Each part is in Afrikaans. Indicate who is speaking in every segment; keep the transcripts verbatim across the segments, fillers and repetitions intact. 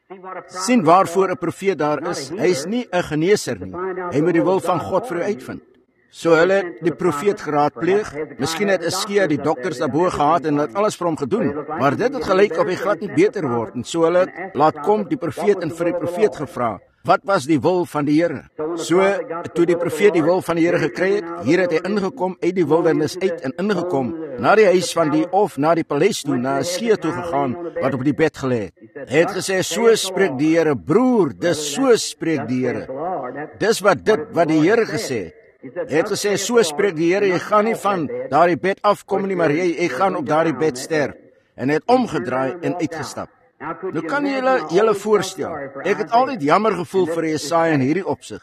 Speaker 1: Sien waarvoor 'n profeet daar is. Hy is nie 'n geneeser nie. Hy moet die wil van God vir u uitvind. So hulle het die profeet geraadpleeg. Miskien het Eskia die dokters daarbo gehad en het alles vir hom gedoen. Maar dit het gelyk of hy glad nie beter word. En so hulle het laat kom die profeet en vir die profeet gevra, wat was die wil van die Here? So, toe die profeet die wil van die Here gekry het, hier het hy ingekom, uit die wildernis uit en ingekom, na die huis van die, of na die paleis toe, na Eskia toe gegaan, wat op die bed gelê het. Hy het gesê, so spreek die Here, broer, dis so spreek die Here. Dis wat dit, wat die Here gesê het. Hy het gesê, so spreek die Here, jy gaan nie van daardie bed afkom nie, maar jy, jy gaan op daardie bed sterf. En hy het omgedraai en uitgestap. Nou kan jy julle, julle voorstel, ek het altyd jammer gevoel vir Jesaja in hierdie opsig.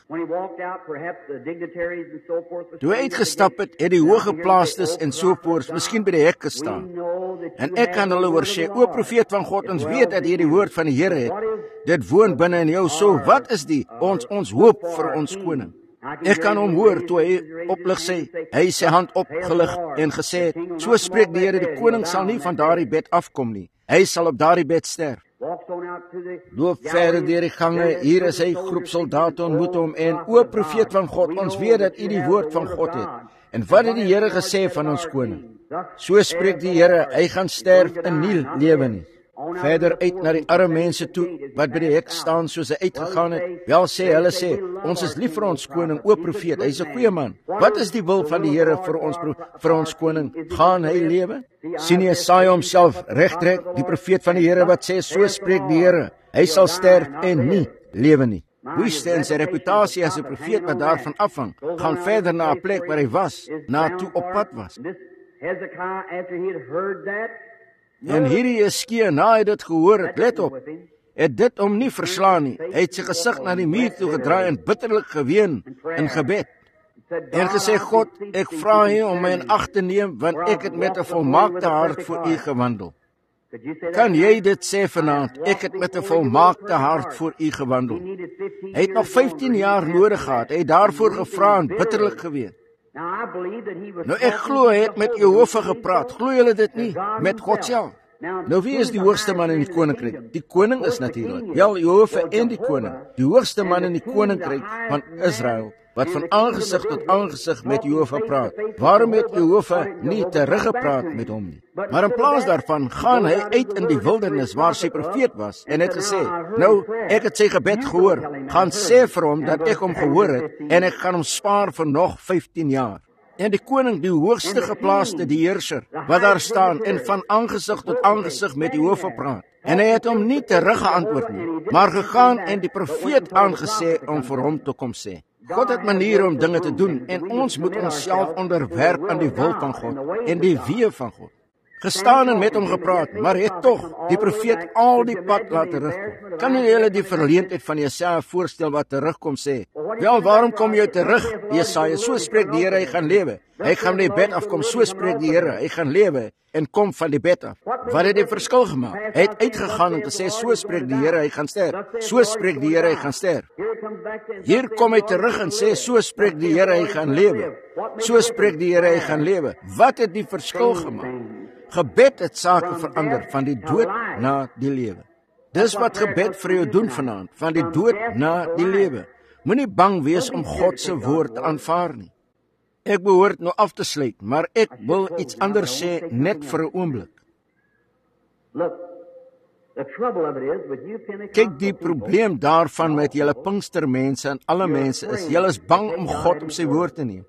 Speaker 1: Toe hy uitgestap het, het die hooggeplaastes en sovoorts miskien by die hek gestaan. En ek kan hulle oor sê, o profeet van God, ons weet dat jy die woord van die Here het. Dit woon binne in jou, so wat is die, ons, ons hoop vir ons koning? Ek kan hom hoor toe hy oplig sê, hy sy hand opgelig en gesê het, so spreek die Here, die koning sal nie van daardie bed afkom nie. Hy sal op daardie bed sterf. Loop verder deur die gange, hier is hy, groep soldate ontmoet hom en, o profeet van God, ons weet dat u die woord van God het. En wat het die Here gesê van ons koning? So spreek die Here, hy gaan sterf en nie lewe nie. Verder uit na die arme mense toe, wat by die hek staan soos hy uitgegaan het. Wel sê, hulle sê, ons is lief vir ons koning, o profeet, hy is 'n goeie man. Wat is die wil van die Here vir ons vir ons koning? Gaan hy lewe? Sien jy Jesaja homself regtrek, die profeet van die Here wat sê, so spreek die Here, hy sal sterf en nie lewe nie. Woeste en sy reputasie as 'n profeet wat daarvan afhang, gaan verder na 'n plek waar hy was, na toe op pad was. En hierdie Eskia, na hy dit gehoor het, let op, het dit hom nie verslaan nie. Hy het sy gesig na die muur toe gedraai en bitterlik geween in gebed. En gesê, God, ek vra U om my in ag te neem, want ek het met 'n volmaakte hart voor U gewandel. Kan jy dit sê vanaand? Ek het met 'n volmaakte hart voor U gewandel. Hy het nog vyftien jaar nodig gehad. Hy het daarvoor gevra en bitterlik geween. Nou ek glo hy het met Jehova gepraat. Glo julle dit nie? Met God self. Nou wie is die hoogste man in die koninkryk? Die koning is natuurlik. Wel, Jehova en die koning. Die hoogste man in die koninkryk van Israel, wat van aangesig tot aangesig met Jehova praat. Waarom het Jehova nie teruggepraat met hom nie? Maar in plaas daarvan gaan hy uit in die wildernis waar sy profeet was en het gesê, nou, ek het sy gebed gehoor, gaan sê vir hom dat ek hom gehoor het en ek gaan hom spaar vir nog vyftien jaar. En die koning, die hoogste geplaaste, die heerser, wat daar staan en van aangesig tot aangesig met Jehova praat. En hy het hom nie teruggeantwoord nie, maar gegaan en die profeet aangesê om vir hom te kom sê. God het maniere om dinge te doen en ons moet onsself onderwerp aan die wil van God en die weë van God. Gestaan en met hom gepraat, maar het tog die profeet al die pad laat terugkom. Kan jy julle die verleentheid van Jesaja voorstel wat terugkom sê? Wel, waarom kom jy terug, Jesaja? So spreek die Here, hy gaan lewe. Hy gaan die bed afkom, so spreek die Here, hy gaan lewe en kom van die bed af. Wat het die verskil gemaak? Hy het uitgegaan en gesê, so spreek die Here, hy gaan sterf. So spreek die Here, hy gaan sterf. Hier kom hy terug en sê, so spreek die Here, hy gaan lewe. So spreek die Here, hy gaan lewe. Wat het die verskil gemaak? Gebed het sake verander, van die dood na die lewe. Dis wat gebed vir jou doen vanaand, van die dood na die lewe. Moenie bang wees om God se woord te aanvaar nie. Ek behoort nou af te sluit, maar ek wil iets anders sê net vir 'n oomblik. Kyk, die probleem daarvan met julle Pinkstermense en alle mense is, julle is bang om God op sy woord te neem.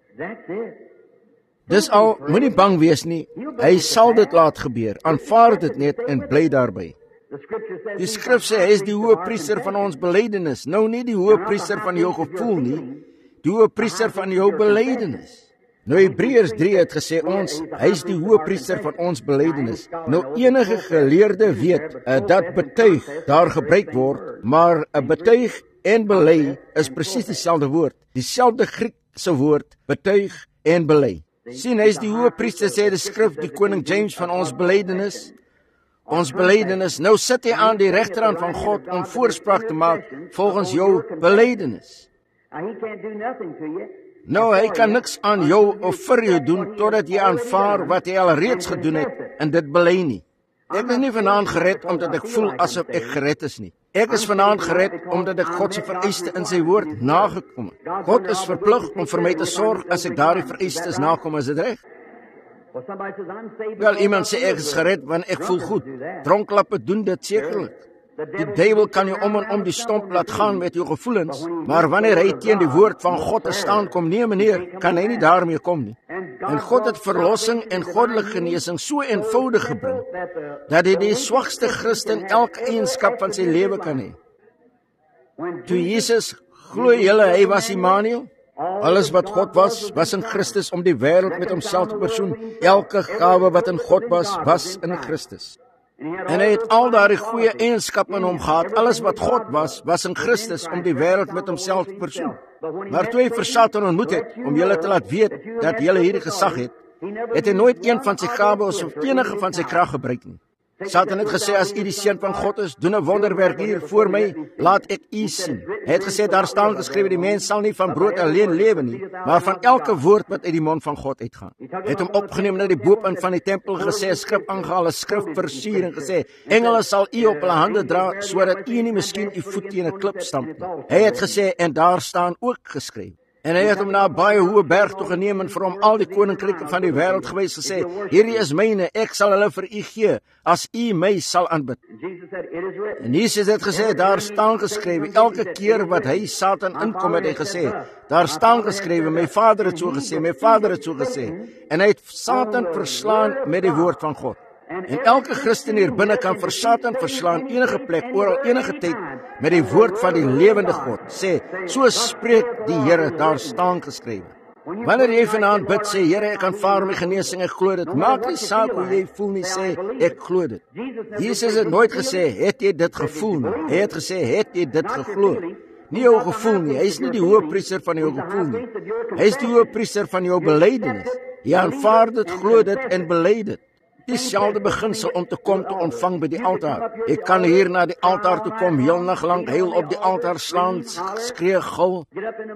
Speaker 1: Dis al, moenie bang wees nie, hy sal dit laat gebeur, aanvaar dit net en bly daarby. Die skrif sê, hy is die hoëpriester van ons belydenis, nou nie die hoëpriester van jou gevoel nie, die hoëpriester van jou belydenis. Nou Hebreërs drie het gesê, ons, hy is die hoëpriester van ons belydenis. Nou enige geleerde weet, uh, dat betuig daar gebruik word, maar 'n uh, betuig en bely is presies dieselfde woord, dieselfde Griekse woord, betuig en bely. Sien, hy is die hoëpriester, sê die skrif, die koning James van ons belydenis, ons belydenis, nou sit hy aan die regterhand van God om voorspraak te maak volgens jou belydenis. Nou, hy kan niks aan jou of vir jou doen, totdat jy aanvaar wat hy al reeds gedoen het, en dit bely nie. Ek is nie vanaand gered omdat ek voel asof ek gered is nie. Ek is vanaand gered omdat ek God se vereiste in sy woord nagekom het. God is verplig om vir my te sorg as ek daardie vereistes nakom, is dit reg? Wel, iemand sê ek is gered want ek voel goed. Dronklappe doen dit sekerlik. Die duiwel kan jou om en om die stomp laat gaan met jou gevoelens, maar wanneer hy teen die woord van God te staan kom, nee meneer, kan hy nie daarmee kom nie. En God het verlossing en goddelike genesing so eenvoudig gebring, dat hy die swakste Christen elke eienskap van sy lewe kan hê. Toe Jesus, glo julle, hy was Immanuel? Alles wat God was, was in Christus om die wêreld met homself te versoen. Elke gawe wat in God was, was in Christus. En hy het al daardie goeie eienskappe in hom gehad. Alles wat God was, was in Christus om die wêreld met homself te versoen. Maar toe hy vir Satan ontmoet het, om julle te laat weet dat julle hierdie gesag het, het hy nooit een van sy gawes of enige van sy krag gebruik nie. Satan het gesê, as u die seun van God is, doen 'n wonderwerk hier voor my, laat ek u sien. Hy het gesê, daar staan geskrywe, die mens sal nie van brood alleen lewe nie, maar van elke woord wat uit die mond van God uitgaan. Hy het hom opgeneem na die bopunt van die tempel, gesê, skrif aangehaal, 'n skrif versier en gesê, engele sal u op hulle hande dra, sodat u nie miskien u voet teen 'n klip stamp nie. Hy het gesê, en daar staan ook geskrywe. En hy het hom na 'n baie hoë berg toe geneem en vir hom al die koninkryke van die wêreld gewys, gesê, hierdie is myne, ek sal hulle vir u gee, as u my sal aanbid. En Jesus het gesê, daar staan geskrywe, elke keer wat hy Satan inkom, het hy gesê, daar staan geskrywe, my Vader het so gesê, my Vader het so gesê. En hy het Satan verslaan met die woord van God. En elke Christen hier binne kan vir Satan verslaan enige plek, oral, enige tyd, met die woord van die lewende God. Sê, so spreek die Here, daar staan geskrywe. Wanneer jy vanaand bid, sê, Here, ek aanvaar my genesing, ek glo dit. Maak nie saak hoe jy voel nie, sê, ek glo dit. Jesus het nooit gesê, het jy dit gevoel nie. Hy het gesê, het jy dit geglo. Nie jou gevoel nie, hy is nie die hoëpriester van jou gevoel nie. Hy is die hoëpriester van jou belydenis. Jy aanvaar dit, glo dit en bely dit. Dieselfde beginsel om te kom te ontvang by die altaar. Ek kan hier na die altaar toe kom, heel nag lank heel op die altaar slaan, skree gil.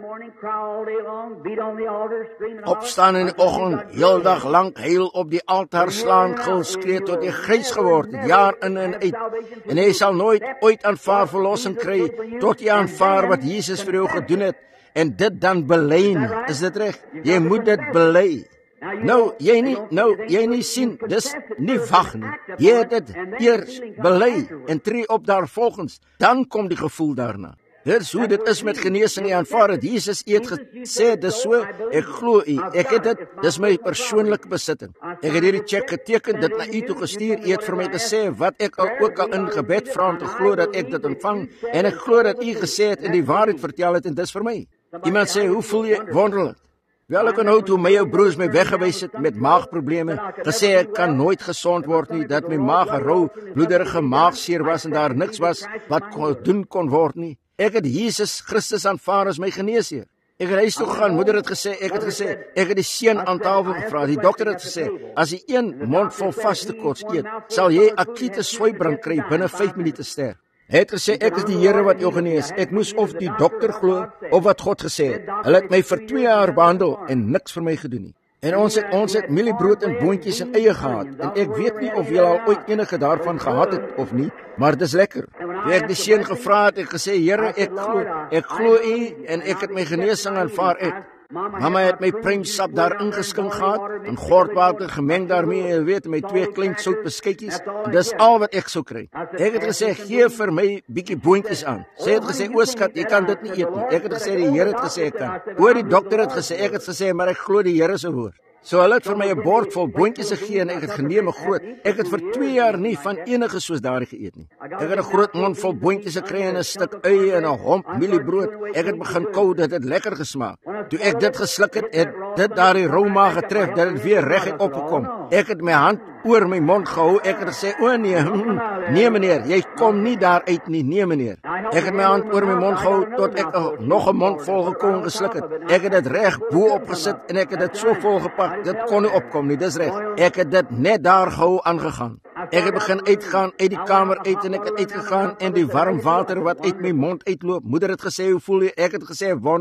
Speaker 1: Opstaan in die oggend, heel dag lank heel op die altaar slaan, gil, skree tot jy grys geword het, jaar in en uit. En jy sal nooit ooit aanvaar verlossing kry, tot jy aanvaar wat Jesus vir jou gedoen het, en dit dan bely. Is dit reg? Jy moet dit bely. Nou, jy nie, nou, jy nie sien, dis nie wag nie. Jy het dit eers bely en tree op daar volgens, dan kom die gevoel daarna. Dit is hoe dit is met genesing en aanvaar het. Jesus het gesê, dis so, ek glo u, ek het dit, dis my persoonlike besitting. Ek het hierdie check geteken, dit na u toe gestuur, u het vir my gesê, wat ek al ook al in gebed vra om te glo dat ek dit ontvang, en ek glo dat u gesê het en die waarheid vertel het, en dis vir my. Iemand sê, hoe voel jy? Wonderlik. Wel, ek onthou toe my ou broers my weggewys het met maagprobleme, gesê ek kan nooit gesond word nie, dat my maag 'n rou, bloederige maagseer was en daar niks was wat kon doen kon word nie. Ek het Jesus Christus aanvaar as my geneesheer. Ek het huis toe gegaan, moeder het gesê, ek het gesê, ek het die seun aan tafel gevra. Die dokter het gesê, as jy een mondvol vaste kos eet, sal jy akute swybring kry binne vyf minute sterf. Hy het gesê, ek is die Here wat jou genees. Ek moes of die dokter glo, of wat God gesê het. Hulle het my vir twee jaar behandel, en niks vir my gedoen nie. En ons het, ons het mieliebrood en boontjies en eie gehad, en ek weet nie of julle al ooit enige daarvan gehad het, of nie, maar dis lekker. Toe ek die seun gevra het, ek gesê, Here, ek glo, ek glo u, en ek het my genesing aanvaar ek. Mama het my pruimsap daar ingeskink gehad, en gordwater gemeng daarmee, jy weet, my twee klein soutbeskuitjies, en dis al wat ek sou kry. Ek het gesê, gee vir my bietjie boontjies aan. Sy het gesê, o skat, jy kan dit nie eet nie. Ek het gesê, die Here het gesê ek kan. Oor die dokter het gesê, ek het gesê, maar ek glo die Here se woord. So hulle het vir my 'n bord vol boontjies gegee en ek het geneem 'n groot. Ek het vir twee jaar nie van enige soos daardie geëet nie. Ek het 'n groot mond vol boontjies gekry en 'n stuk eie en 'n homp mieliebrood. Ek het begin kou, dit het lekker gesmaak. Toe ek dit gesluk het, het dit daardie rou maag getref, dat dit weer reguit opgekom. Ek het my hand oor my mond gehou. Ek het gesê, o nee, nee meneer, jy kom nie daar uit nie, nee meneer. Ek het my hand oor my mond gehou tot ek uh, nog 'n mond vol gekou en gesluk het. Ek het dit reg bo opgesit en ek het dit so vol gepak, dit kon nie opkom nie, dis reg. Ek het dit net daar gehou aangegaan. Ek het begin uitgaan uit die kamer uit en ek het uitgegaan en die warm water wat uit my mond uitloop. Moeder het gesê, hoe voel jy? Ek het gesê, wonderlik.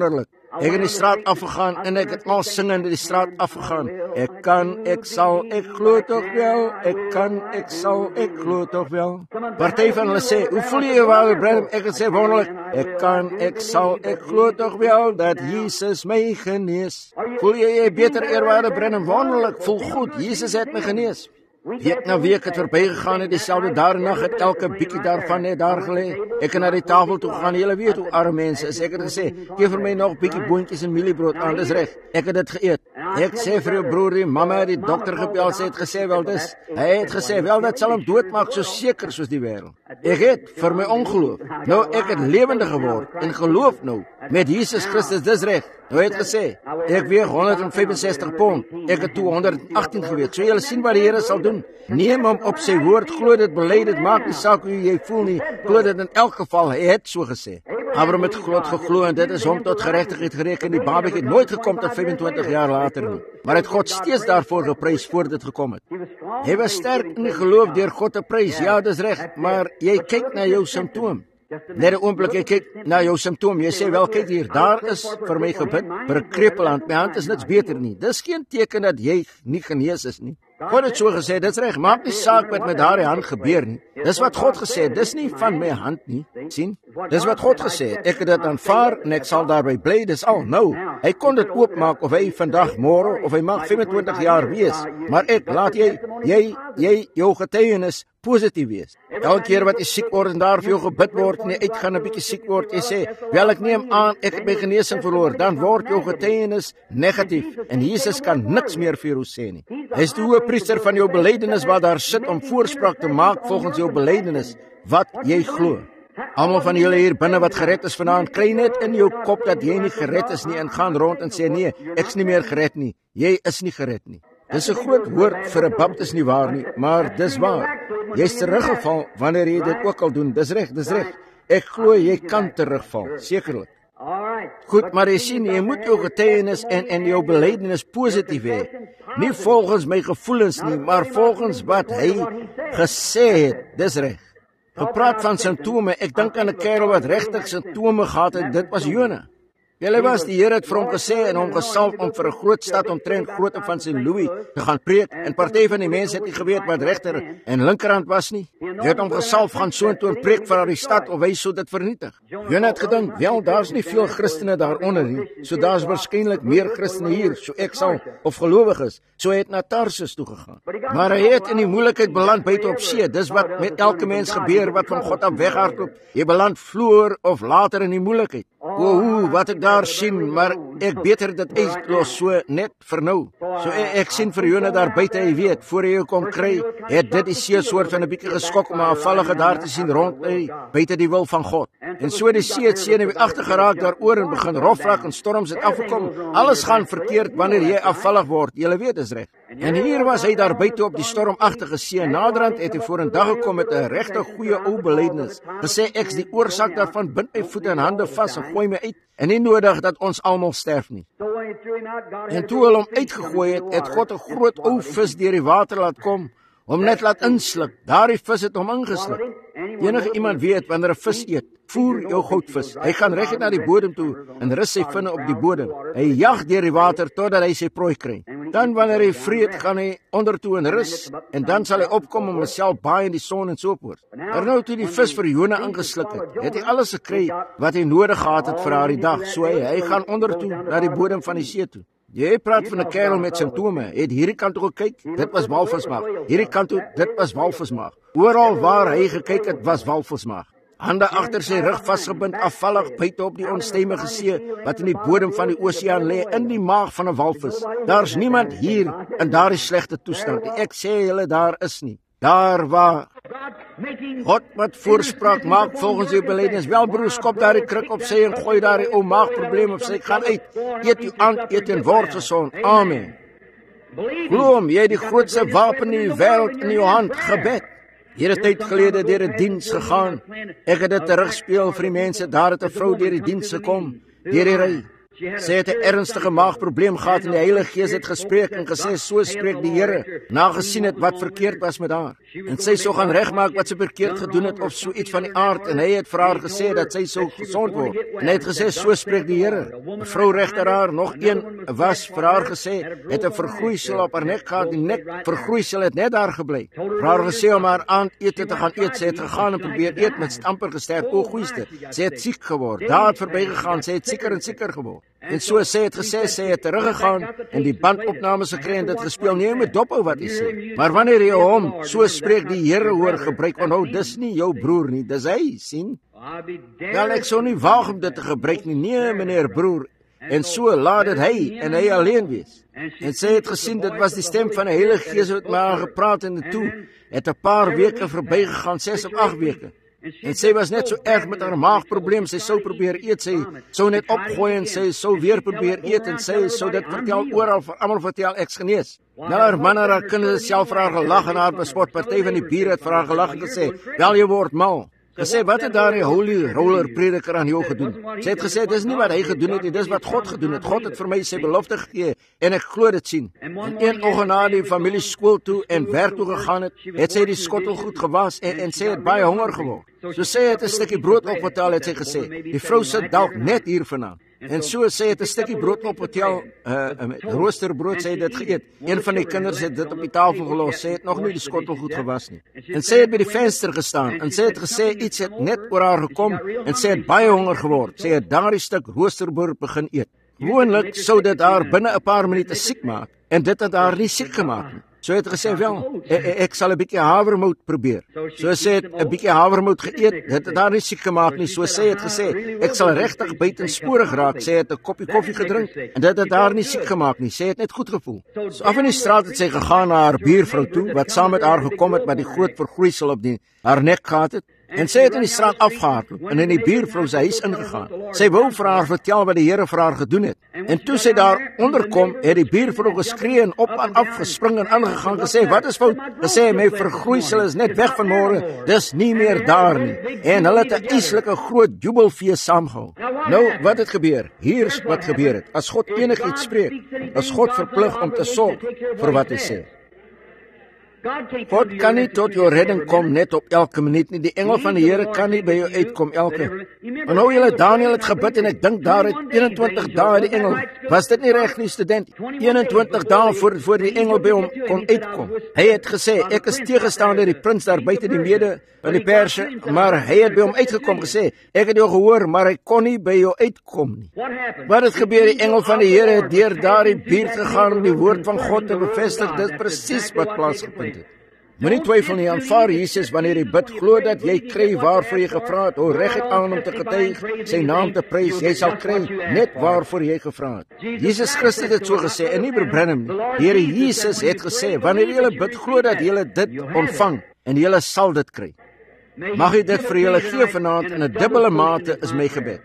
Speaker 1: Ek het in die straat afgegaan en ek het al singend in die straat afgegaan. Ek kan, ek sal, ek glo tog wel. Ek kan, ek sal, ek glo tog wel. Party van hulle sê, hoe voel jy waar Branham? Ek het sê wonderlik. Ek kan, ek sal, ek glo tog wel dat Jesus my genees. Voel jy jy beter eerwaarde Branham? Wonderlik, voel goed. Jesus het my genees. Week na week het verbygegaan en dieselfde daar en nag het elke bietjie daarvan net daar gelê. Ek het na die tafel toe gegaan. Julle weet hoe arm mense is. Ek het gesê, "Gee vir my nog bietjie boontjies en mieliebrood aan." Dis reg. Ek het dit geëet. Ek sê vir jou broer, die mamma het die dokter gebel, sy het gesê wel dis. Hy het gesê wel dit sal hom doodmaak so seker soos die wêreld. Ek het vir my ongeloof. Nou ek het lewendig geword en geloof nou met Jesus Christus. Dis reg. Nou het gesê, ek weeg honderd vyf en sestig pond. Ek het toe honderd agttien geweeg. So julle sien wat die Here sal doen. Neem hom op sy woord, glo dit, bely dit, maak nie saak hoe jy voel nie. Glo dit in elk geval, hy het so gesê. Abraham het geglo, geglo en dit is hom tot geregtigheid gereken. Die baby het nooit gekom tot vyfentwintig jaar later nie. Maar het God steeds daarvoor geprys voor dit gekom het. Hy was sterk in die geloof deur God te prys. Ja, dis reg, maar jy kyk na jou simptoom. Net 'n oomblik, jy kyk na jou simptoom. Jy sê wel, kyk hier, daar is vir my gebid vir 'n krepeland. My hand is niks beter nie. Dis geen teken dat jy nie genees is nie. God het so gesê, dis reg, maak nie saak wat met daardie hand gebeur nie. Dis wat God gesê het, dis nie van my hand nie. sien? Dis wat God gesê het. Ek het dit aanvaar en ek sal daarby bly. Dis al. Nou, hy kon dit oopmaak of hy vandag, môre of hy mag vyfentwintig jaar wees. Maar ek laat jy jy jy jou getuienis positief wees. Elke keer wat jy siek word en daar vir jou gebid word en jy uitgaan 'n bietjie siek word, jy sê, "Wel ek neem aan ek het my genesing verloor." Dan word jou getuienis negatief en Jesus kan niks meer vir jou sê nie. Hy is die hoëpriester van jou belydenis wat daar sit om voorspraak te maak volgens jou belydenis wat jy glo. Almal van julle hier binne wat gered is vanaand, kry net in jou kop dat jy nie gered is nie en gaan rond en sê, "Nee, ek's nie meer gered nie. Jy is nie gered nie." Dis 'n groot woord vir 'n baptis nie waar nie, maar dis waar. Jy's teruggeval wanneer jy dit ook al doen. Dis reg, dis reg. Ek glo jy kan terugval, sekerlik. Goed, maar jy sien, jy moet jou getuienis en en jou belydenis positief hê. Nie volgens my gevoelens nie, maar volgens wat hy gesê het. Dis reg. Gepraat van simptome, ek dink aan 'n kerel wat regtig simptome gehad het. Dit was Jona. Julle was die Here het vir hom gesê en hom gesalf om vir 'n groot stad omtrent grootte van Saint Louis te gaan preek en party van die mense het nie geweet wat regter en linkerhand was nie. Hy het hom gesalf gaan soontoe en preek vir daardie stad of hy sou dit vernietig. Jona het gedink, wel daar's nie veel Christene daaronder nie, so daar's waarskynlik meer Christene hier, so ek sal of gelowiges, so hy het na Tarsus toe gegaan. Maar hy het in die moeilikheid beland buite op see. Dis wat met elke mens gebeur wat van God af weghardloop. Jy beland vroeër of later in die moeilikheid. O, hoe, wat ek daar sien, maar ek beter dit uitlos so net vir nou. So ek, ek sien vir Jona daar buite, hy weet, voor hy jou kom kry, het dit die see soort van 'n bietjie geskok om 'n afvallige daar te sien rond hy, buite die wil van God. En so die see het senuweeagtig geraak daaroor en begin rof raak en storms het afgekom. Alles gaan verkeerd wanneer jy afvallig word. Julle weet is reg. En hier was hy daar buite op die stormagtige see. Naderhand het hy voor 'n dag gekom met 'n regte goeie ou belydenis. Gesê ek's die oorsaak daarvan, bind my voete en hande vas en gooi my uit. En nie nodig dat ons almal sterf nie. En toe hulle hom uitgegooi het, het God 'n groot ou vis deur die water laat kom, hom net laat insluk. Daardie vis het hom ingesluk. Enige iemand weet wanneer 'n vis eet, voer jou goudvis. Hy gaan reg na die bodem toe en rus sy vinne op die bodem. Hy jag deur die water totdat hy sy prooi kry. Dan wanneer hy vreet, gaan hy ondertoe en rus en dan sal hy opkom om homself baai in die son en so voort. Maar nou toe die vis vir Jona ingesluk het, het hy alles gekry wat hy nodig gehad het vir daardie dag. So hy, hy gaan ondertoe na die bodem van die see toe. Jy praat van 'n kerel met simptome. Het hierdie kant toe gekyk, dit was walvismaag. Hierdie kant toe, dit was walvismaag. Oral waar hy gekyk het, was walvismaag. Hande agter sy rug vasgebind, afvallig buite op die onstuimige see wat in die bodem van die oseaan lê, in die maag van 'n walvis. Daar's niemand hier in daardie slegte toestand. Ek sê julle, daar is nie. Daar waar God wat voorspraak maak volgens jou belydenis. Wel broer, skop daardie kruk op sy en gooi daardie ou maagprobleem op sy. Gaan uit. Eet jou aan, eet en word gesond. Amen. Glo hom, jy het die grootste wapen in die wêreld in jou hand, gebed. Hier het tyd gelede deur 'n diens gegaan. Ek het dit terugspeel vir die mense. Daar het 'n vrou deur die diens gekom, deur die ry. Sy het 'n ernstige maagprobleem gehad en die Heilige Gees het gespreek en gesê, so spreek die Here, nagesien het wat verkeerd was met haar. en sy sou gaan regmaak wat sy verkeerd gedoen het of so iets van die aard, en hy het vir haar gesê dat sy sou gesond word. En hy het gesê, so spreek die Here. 'n Vrou regter haar, nog een was vir haar gesê, het 'n vergroeisel op haar nek gehad, die nek vergroeisel het net daar gebly. Vir haar gesê om haar aandete te gaan eet, sy het gegaan en probeer eet met amper gesterf. O goeieste, sy het siek geword. Daar het verbygegaan, sy het sieker en sieker geword. En so sy het gesê, sy het teruggegaan en die bandopnames gekry en dit gespeel. Nee, met dophou wat hy sê. Maar wanneer jy hom, so spreek die Here hoor, gebruik, onthou, dis nie jou broer nie, dis hy, sien? Wel, ek sou nie waag om dit te gebruik nie, nee, meneer broer. En so laat dit hy en hy alleen wees. En sy het gesien, dit was die stem van die Heilige Gees wat met haar gepraat, en toe het 'n paar weke verbygegaan, ses of agt weke. En sy was net so erg met haar maagprobleem, sy sou probeer eet, sy sou net opgooi en sy sou weer probeer eet, en sy sou dit vertel oral, vir almal vertel, ek's genees. Nou haar man en haar kinders self vir haar gelag en haar bespot, party van die bure het vir haar gelag en gesê, wel jy word mal. Gesê, wat het daar die holy roller prediker aan jou gedoen? Sy het gesê, dis nie wat hy gedoen het nie, dis wat God gedoen het. God het vir my sy belofte gegee, en ek glo dit sien. En een oggend na die familie skool toe en werk toe gegaan het, het sy die skottel goed gewas, en, en sy het baie honger geword. So sy het 'n stukkie brood opgetel, het sy gesê, die vrou sit dalk net hier vanaand. En so sy het 'n stukkie brood opgetel, uh, met roosterbrood, sy het dit geëet. Een van die kinders het dit op die tafel gelos, sy het nog nie die skottel goed gewas nie. En sy het by die venster gestaan, en sy het gesê, iets het net oor haar gekom, en sy het baie honger geword. Sy het daardie stuk roosterbrood begin eet. Gewoonlik sou dit haar binne 'n paar minute siek maak, en dit het haar nie siek gemaak nie. So het gesê, wel, ek, ek sal 'n bietjie havermout probeer. So sy het 'n bietjie havermout geëet, dit het haar nie siek gemaak nie. So sy het gesê, ek sal regtig buitensporig raak. Sy het 'n koppie koffie gedrink, en dit het haar nie siek gemaak nie. Sy het net goed gevoel. So af in die straat het sy gegaan na haar buurvrou toe, wat saam met haar gekom het, met die groot vergroeisel op die, haar nek gehad het. En sy het in die straat afgehardloop en in die buurvrou se huis ingegaan. Sy wou vir haar vertel wat die Here vir haar gedoen het. En toe sy daar onderkom, het die buurvrou geskree en op en af gespring en aangegaan, gesê, wat is fout? Gesê, my vergroeisel is net weg vanmôre, dis nie meer daar nie. En hulle het 'n eislike groot jubelfees saamgehou. Nou, wat het gebeur? Hier's wat gebeur het. As God enigiets spreek, is God verplig om te sorg vir wat hy sê. God kan nie tot jou redding kom net op elke minuut nie. Die engel van die Here kan nie by jou uitkom elke. En nou julle Daniel het gebid en ek dink daar het eenentwintig dae die engel. Was dit nie reg nie, student? eenentwintig dae voor voor die engel by hom kon uitkom. Hy het gesê, ek is teëgestaan deur die prins daar buite die Mede van die Perse, maar hy het by hom uitgekom gesê, ek het jou gehoor, maar hy kon nie by jou uitkom nie. Wat het gebeur? Die engel van die Here het deur daardie buurt gegaan om die woord van God te bevestig. Dit is presies wat plaasgevind het. Moenie twyfel nie, aanvaar Jesus wanneer jy bid, glo dat jy kry waarvoor jy gevra het. Hou reg aan om te getuig, sy naam te prys, jy sal kry net waarvoor jy gevra het. Jesus Christus het so gesê, en nie Branham nie. Die Here Jesus het gesê, wanneer jy bid, glo dat jy dit ontvang en jy sal dit kry. Mag jy dit vir julle gee vanaand in 'n dubbele mate is my gebed.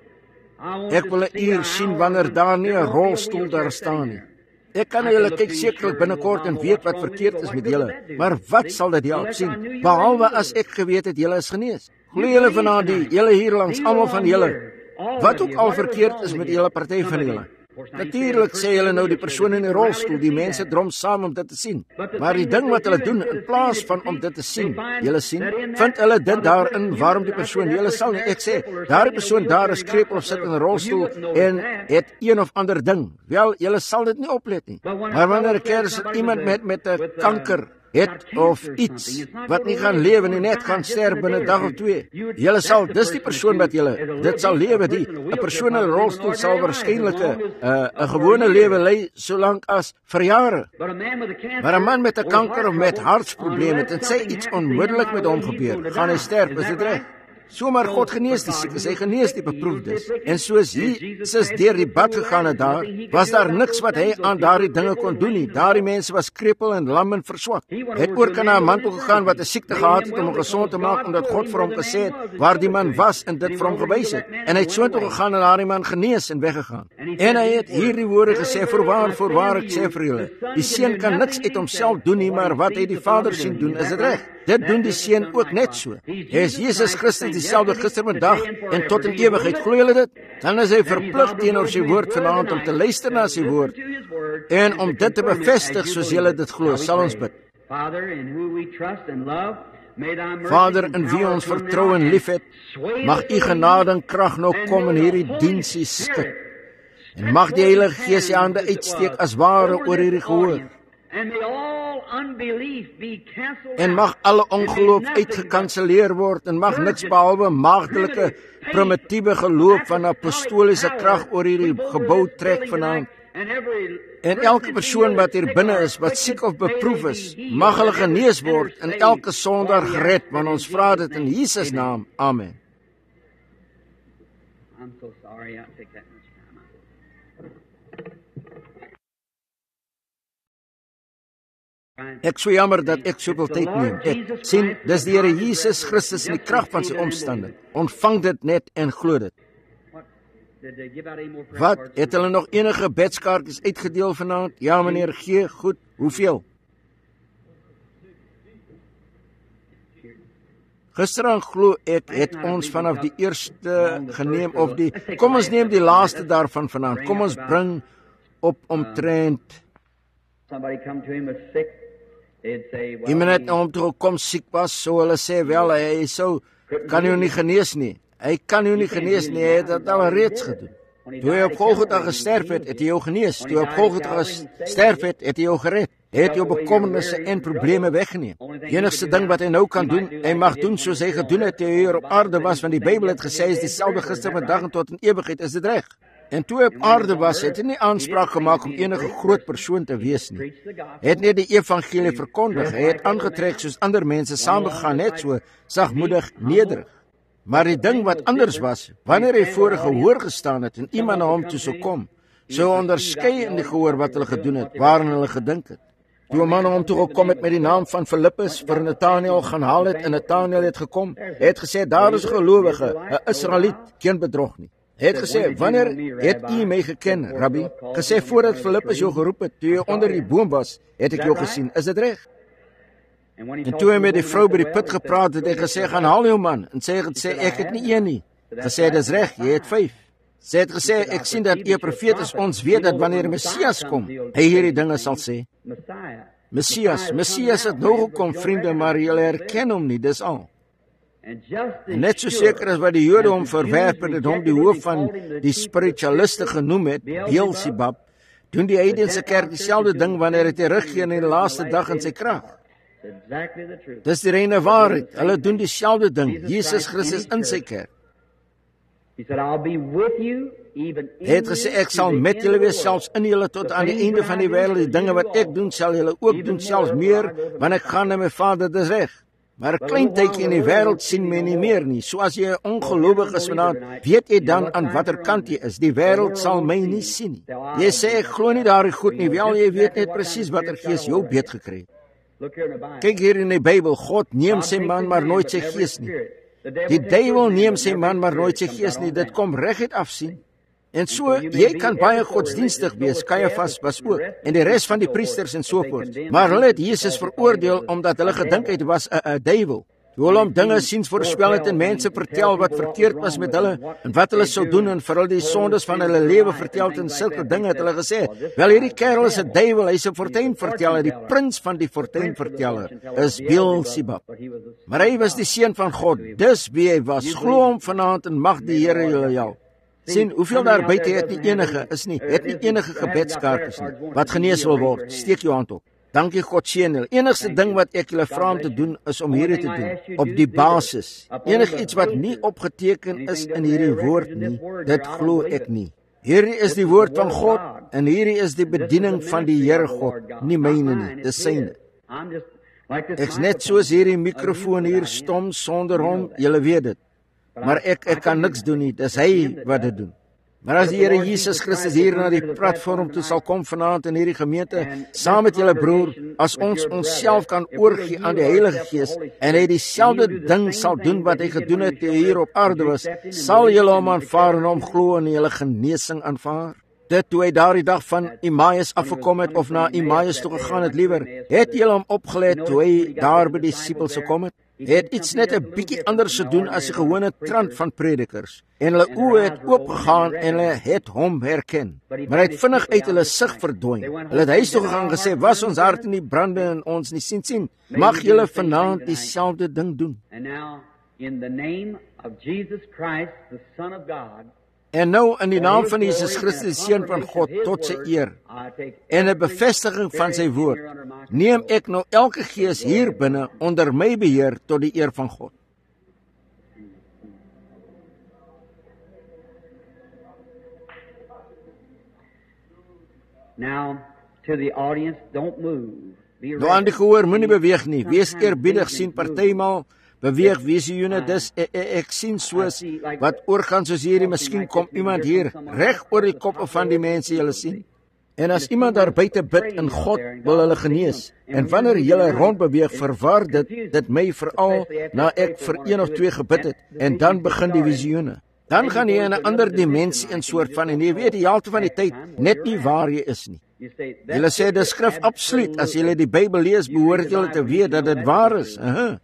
Speaker 1: Ek wil 'n uur sien wanneer daar nie 'n rolstoel daar staan nie. Ek kan julle kyk sekerlik binnekort en weet wat verkeerd is met julle, maar wat sal dit help sien, behalwe as ek geweet het julle is genees? Glo julle vanaand die, julle hier langs, almal van julle, wat ook al verkeerd is met julle, party van julle. Natuurlik sê julle nou die persoon in die rolstoel, die mense drom saam om dit te sien. Maar die ding wat hulle doen, in plaas van om dit te sien, julle sien, vind hulle dit daarin waarom die persoon, julle sal nie, ek sê, daar die persoon daar is krepel of sit in 'n rolstoel en het een of ander ding. Wel, julle sal dit nie oplet nie. Maar wanneer 'n keer is iemand met met 'n kanker het of iets wat nie gaan lewe nie, net gaan sterf binne 'n dag of twee. Julle sal, dis die persoon wat julle, dit sal lewe, die 'n persoon in 'n rolstoel sal waarskynlik 'n 'n gewone lewe lei solank as vir jare. Maar 'n man met 'n kanker of met hartsprobleme het en sê iets onmiddellik met hom gebeur, gaan hy sterf, is dit reg? So maar God genees die siekes, hy genees die beproefdes. En soos Jesus deur die bad gegaan het daar, was daar niks wat hy aan daardie dinge kon doen nie. Daardie mense was krepeel en lam en verswak. Hy het ook na 'n man toe gegaan wat 'n siekte gehad het om hom gesond te maak, omdat God vir hom gesê het waar die man was en dit vir hom gewys het. En hy het so toe gegaan en daardie man genees en weggegaan. En hy het hierdie woorde gesê, voorwaar, voorwaar, ek sê vir julle, die seun kan niks uit homself doen nie, maar wat hy die Vader sien doen, is dit reg. Dit doen die seun ook net so. Hy is Jesus Christus dieselfde gister, vandag en tot in ewigheid. Glo julle dit? Dan is hy verplig teenoor sy woord vanaand om te luister na sy woord en om dit te bevestig soos julle dit glo. Sal ons bid. Vader, in wie ons vertrou en liefhet, mag U genade en krag nou kom in hierdie diensie skik. En mag die Heilige Gees die hande uitsteek as ware oor hierdie gehoor. En mag alle ongeloof uitgekanselleer word en mag niks behalwe maagdelike, primitiewe geloof van apostoliese krag oor hierdie gebou trek vanaand. En elke persoon wat hier binne is, wat siek of beproef is, mag hulle genees word en elke sondaar gered, want ons vra dit in Jesus naam. Amen. I'm so sorry, I take that much time. Ek so jammer dat ek soveel tyd neem. Ek sien, dis die Here Jesus Christus in die krag van sy omstande. Ontvang dit net en glo dit. Wat, het hulle nog enige bedskaartjies uitgedeel vanaand? Ja, meneer G, goed, hoeveel? Gisteraan glo ek, het ons vanaf die eerste geneem, of die, kom ons neem die laaste daarvan vanaand, kom ons bring op omtrent, iemand het om toe kom siek was, so hulle sê, wel, hy so, kan jou nie genees nie. Hy kan jou nie genees nie, hy het dit al reeds gedoen. Toe hy op Golgotha gesterf het, het hy jou genees. Toe hy op Golgotha gesterf het, het hy jou gered. Hy het jou bekommernisse en probleme weggeneem. Die enigste ding wat hy nou kan doen, hy mag doen soos hy gedoen het, toe hy hier op aarde was, want die Bybel het gesê, is dieselfde gister, vandag en tot in ewigheid, is dit reg. En toe hy op aarde was, het hy nie aanspraak gemaak om enige groot persoon te wees nie. Hy het net die evangelie verkondig, hy het aangetrek soos ander mense saamgegaan, net so sagmoedig, nederig. Maar die ding wat anders was, wanneer hy voor gehoor gestaan het en iemand na hom toe sou kom, sou onderskei in die gehoor wat hulle gedoen het, waarin hulle gedink het. Toe 'n man na hom toe gekom het met die naam van Filippus vir Nathanael gaan haal het, en Nathanael het gekom, hy het gesê, daar is 'n gelowige, 'n Israeliet, geen bedrog nie. Hy het gesê, wanneer het u my geken, Rabbi? Gesê, voordat Filippus jou geroep het, toe jy onder die boom was, het ek jou gesien, is dit reg? En toe hy met die vrou by die put gepraat het, het hy gesê, gaan haal jou man, en sy het gesê, ek het nie een nie. Gesê, dis reg, jy het vyf. Sy het gesê, ek sien dat jy 'n profeet is, ons weet dat wanneer Messias kom, hy hierdie dinge sal sê. Messias, Messias het nou gekom, vriende, maar julle herken hom nie, dis al. En net so seker as wat die Jode hom verwerp het, het hom die hoof van die spiritualiste genoem het, Beelzebub, doen die heidense kerk dieselfde ding wanneer hy teruggee in die laaste dag in sy krag. Dis die reine waarheid. Hulle doen dieselfde ding. Jesus Christus in sy kerk. Hy het gesê, ek sal met julle wees, selfs in julle tot aan die einde van die wêreld. Die dinge wat ek doen, sal julle ook doen, selfs meer, want ek gaan na my Vader, dis reg. Maar 'n klein tydjie in die wêreld sien my nie meer nie. So as jy 'n ongelowige is vanaand, weet jy dan aan watter kant jy is. Die wêreld sal my nie sien nie. Jy sê, ek glo nie daardie goed nie. Wel, jy weet net presies watter gees jou beet gekry het. Kyk hier in die Bybel, God neem sy man, maar nooit sy gees nie. Die duiwel neem sy man, maar nooit sy gees nie. Dit kom reguit afsien. En so, jy kan baie godsdienstig wees, Caiaphas was ook, en die res van die priesters en sovoort. Maar hulle het Jesus veroordeel, omdat hulle gedink het was 'n duiwel. Toe hulle hom dinge siens voorspel het en mense vertel wat verkeerd was met hulle, en wat hulle sou doen, en vir hulle die sondes van hulle lewe vertel, en sulke dinge het hulle gesê, wel hierdie kerel is 'n duiwel, hy's 'n fortuinverteller, die prins van die fortuinverteller, is Beelzebub. Maar hy was die seun van God, dis wie hy was, glo hom vanaand en mag die Here julle help. Sien, hoeveel daar buite het nie enige, is nie, het nie enige gebedskaartjies nie, wat genees wil word, steek jou hand op. Dankie God seën julle. Enigste ding wat ek julle vra om te doen, is om hierdie te doen, op die basis. Enig iets wat nie opgeteken is in hierdie woord nie, dit glo ek nie. Hierdie is die woord van God, en hierdie is die bediening van die Here God, nie myne nie, dis syne. Ek's net soos hierdie mikrofoon hier, stom, sonder hom, julle weet dit. Maar ek, ek kan niks doen nie, dis hy wat dit doen. Maar as die Here Jesus Christus hier na die platform toe sal kom vanaand in hierdie gemeente, saam met julle broer, as ons onsself kan oorgee aan die Heilige Gees, en hy dieselfde ding sal doen wat hy gedoen het toe hy hier op aarde was, sal julle hom aanvaar en hom glo en julle genesing aanvaar. Dit toe hy daardie dag van Emmaus afgekom het, of na Emmaus toe gegaan het liewer, het julle hom opgelet toe hy daar by die disippels gekom het? Hy het iets net 'n bietjie anders gedoen as die gewone trant van predikers. En hulle oë het oopgegaan en hulle het hom herken. Maar hy het vinnig uit hulle sig verdwyn. Hulle het huis toe gegaan en gesê, was ons harte nie brande en ons nie sien sien. Mag julle vanaand dieselfde ding doen.
Speaker 2: And now, in the name of Jesus Christ, the Son of God,
Speaker 1: En nou in die naam van Jesus Christus, die Seun van God, tot sy eer, en 'n bevestiging van sy woord, neem ek nou elke gees hier binne onder my beheer tot die eer van God.
Speaker 2: now to the audience, don't move. Be
Speaker 1: Nou aan die
Speaker 2: ready.
Speaker 1: gehoor, moenie beweeg nie. Wees eerbiedig, sien partymal beweeg visioene, dis ek, ek, ek sien soos wat oorgaan soos hierdie, miskien kom iemand hier reg oor die koppe van die mense julle sien. En as iemand daar buite bid en God wil hulle genees, en wanneer julle rondbeweeg, verwar dit dit my veral na ek vir een of twee gebid het, en dan begin die visioene. Dan gaan jy in 'n ander dimensie in soort van, en jy weet die helfte van die tyd net nie waar jy is nie.
Speaker 2: You say,
Speaker 1: Julle sê die skrif absoluut, as julle die Bybel lees, behoort julle te weet dat dit waar is. Uh-huh.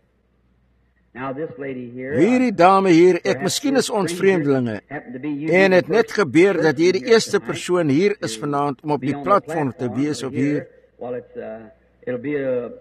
Speaker 2: now this lady here,
Speaker 1: Hierdie dame hier, ek miskien is ons vreemdelinge,
Speaker 2: happened to be using
Speaker 1: en het
Speaker 2: the
Speaker 1: net
Speaker 2: first
Speaker 1: gebeur dat jy die
Speaker 2: person
Speaker 1: eerste
Speaker 2: here
Speaker 1: persoon hier is vanaand om op
Speaker 2: be
Speaker 1: die
Speaker 2: on the
Speaker 1: platform te
Speaker 2: platform
Speaker 1: wees op
Speaker 2: here.
Speaker 1: hier,
Speaker 2: Well, it's uh, it'll be a.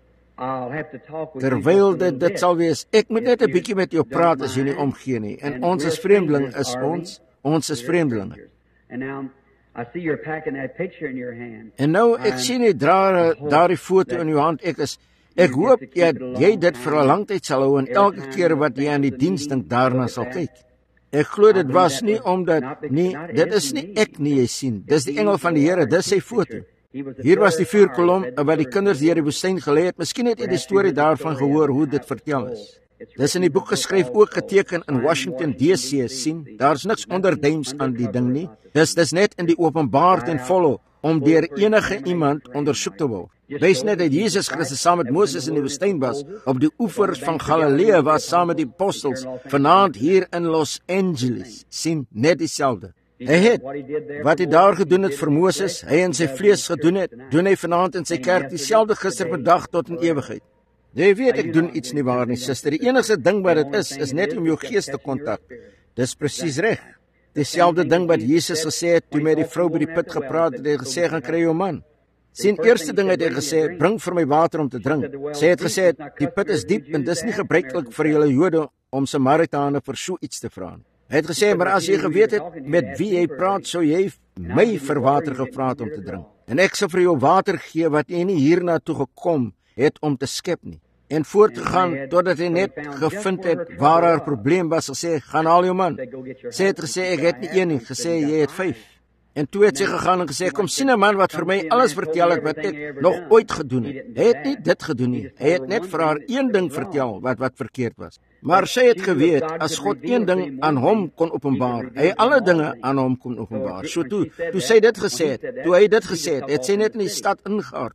Speaker 2: I'll have to talk with you
Speaker 1: terwyl
Speaker 2: just a
Speaker 1: dit
Speaker 2: little
Speaker 1: dit
Speaker 2: bit.
Speaker 1: sal wees. Ek moet net 'n
Speaker 2: If you
Speaker 1: bietjie met jou
Speaker 2: don't
Speaker 1: praat as jy nie
Speaker 2: mind.
Speaker 1: omgee nie. En
Speaker 2: And
Speaker 1: ons
Speaker 2: we're
Speaker 1: is vreemdeling,
Speaker 2: strangers,
Speaker 1: is
Speaker 2: are we?
Speaker 1: ons. Ons is
Speaker 2: We're
Speaker 1: vreemdelinge.
Speaker 2: strangers. And now I see you're packing that picture in your hand.
Speaker 1: En nou, ek
Speaker 2: And
Speaker 1: sien jy dra daardie foto in jou hand. Ek is ek hoop jy jy dit vir 'n lang tyd sal hou en elke keer wat jy aan die diens dink daarna sal kyk. Ek glo dit was nie omdat nie, dit is nie ek nie, jy sien. Dis die engel van die Here, dis sy foto. Hier was die vuurkolom wat die kinders deur die woestyn gelei het. Miskien het jy die storie daarvan gehoor hoe dit vertel is. Dis in die boek geskryf, ook geteken in Washington D C, sien. Daar's niks onderduims aan die ding nie. Dis dis net in die openbaar ten volle om deur enige iemand ondersoek te word. Wees net dat Jesus Christus saam met Moses in die woestyn was, op die oevers van Galilea was saam met die apostels, vanaand hier in Los Angeles, sien, net dieselfde. Hy het, wat hy daar gedoen het vir Moses, hy in sy vlees gedoen het, doen hy vanaand in sy kerk dieselfde gister vandag tot in ewigheid. Jy weet ek doen iets nie waar nie, suster. Die enigste ding wat dit is, is net om jou gees te kontak. Dis presies reg. Dieselfde ding wat Jesus gesê het toe met die vrou by die put gepraat het, hy gesê gaan kry jou man. Sien, eerste ding het hy gesê, bring vir my water om te drink. Sy het gesê, die put is diep en dis nie gebruiklik vir julle Jode om Samaritane vir so iets te vra nie. Hy het gesê, maar as jy geweet het met wie jy praat, sou jy my vir water gevra het om te drink. En ek sal vir jou water gee wat jy nie hierna toe gekom het om te skep nie. En voortgegaan totdat hy net gevind het waar haar probleem was, gesê, gaan haal jou man. Sy het gesê, ek het nie een nie, gesê, jy het vyf. En toe het sy gegaan en gesê, kom sien 'n man wat vir my alles vertel het wat ek nog ooit gedoen het. Hy het nie dit gedoen nie. Hy het net vir haar een ding vertel wat wat verkeerd was. Maar sy het geweet, as God een ding aan hom kon openbaar, hy alle dinge aan hom kon openbaar. So toe, toe sy dit gesê het, toe hy dit gesê het, het sy net in die stad ingegaan.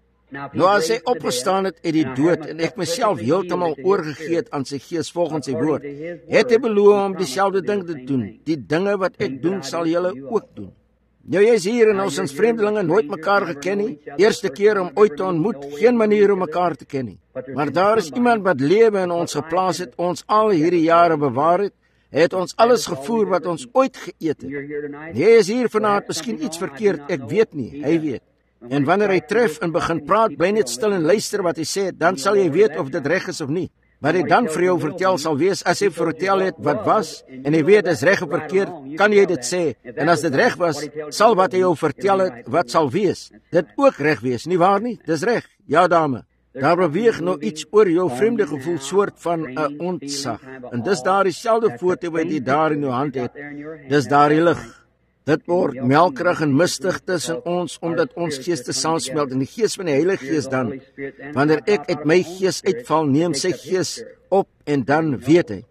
Speaker 1: Nou as hy opgestaan het uit die dood en ek myself heeltemal oorgegee het aan sy gees volgens sy woord, het hy beloof om dieselfde ding te doen. Die dinge wat ek doen, sal julle ook doen. Nou jy is hier en ons is vreemdelinge, nooit mekaar geken nie. Eerste keer om ooit te ontmoet, geen manier om mekaar te ken nie. Maar daar is iemand wat lewe in ons geplaas het, ons al hierdie jare bewaar het, het ons alles gevoer wat ons ooit geëet het. Jy is hier vanaand, miskien iets verkeerd, ek weet nie, hy weet. En wanneer hy tref en begin praat, bly net stil en luister wat hy sê, dan sal jy weet of dit reg is of nie. Wat hy dan vir jou vertel sal wees, as hy vertel het wat was, en hy weet is reg of verkeerd, kan jy dit sê. En as dit reg was, sal wat hy jou vertel het, wat sal wees, dit ook reg wees, nie waar nie? Dis reg, ja dame. Daar beweeg nou iets oor jou vreemde gevoel, soort van 'n ontzag. En dis daar dieselfde foto wat jy daar in jou hand het, dis daar die lig. Dit word melkerig en mistig tussen ons, omdat ons geeste saamsmelt, en die gees van die Heilige Gees dan, wanneer ek uit my gees uitval, neem sy gees op, en dan weet hy.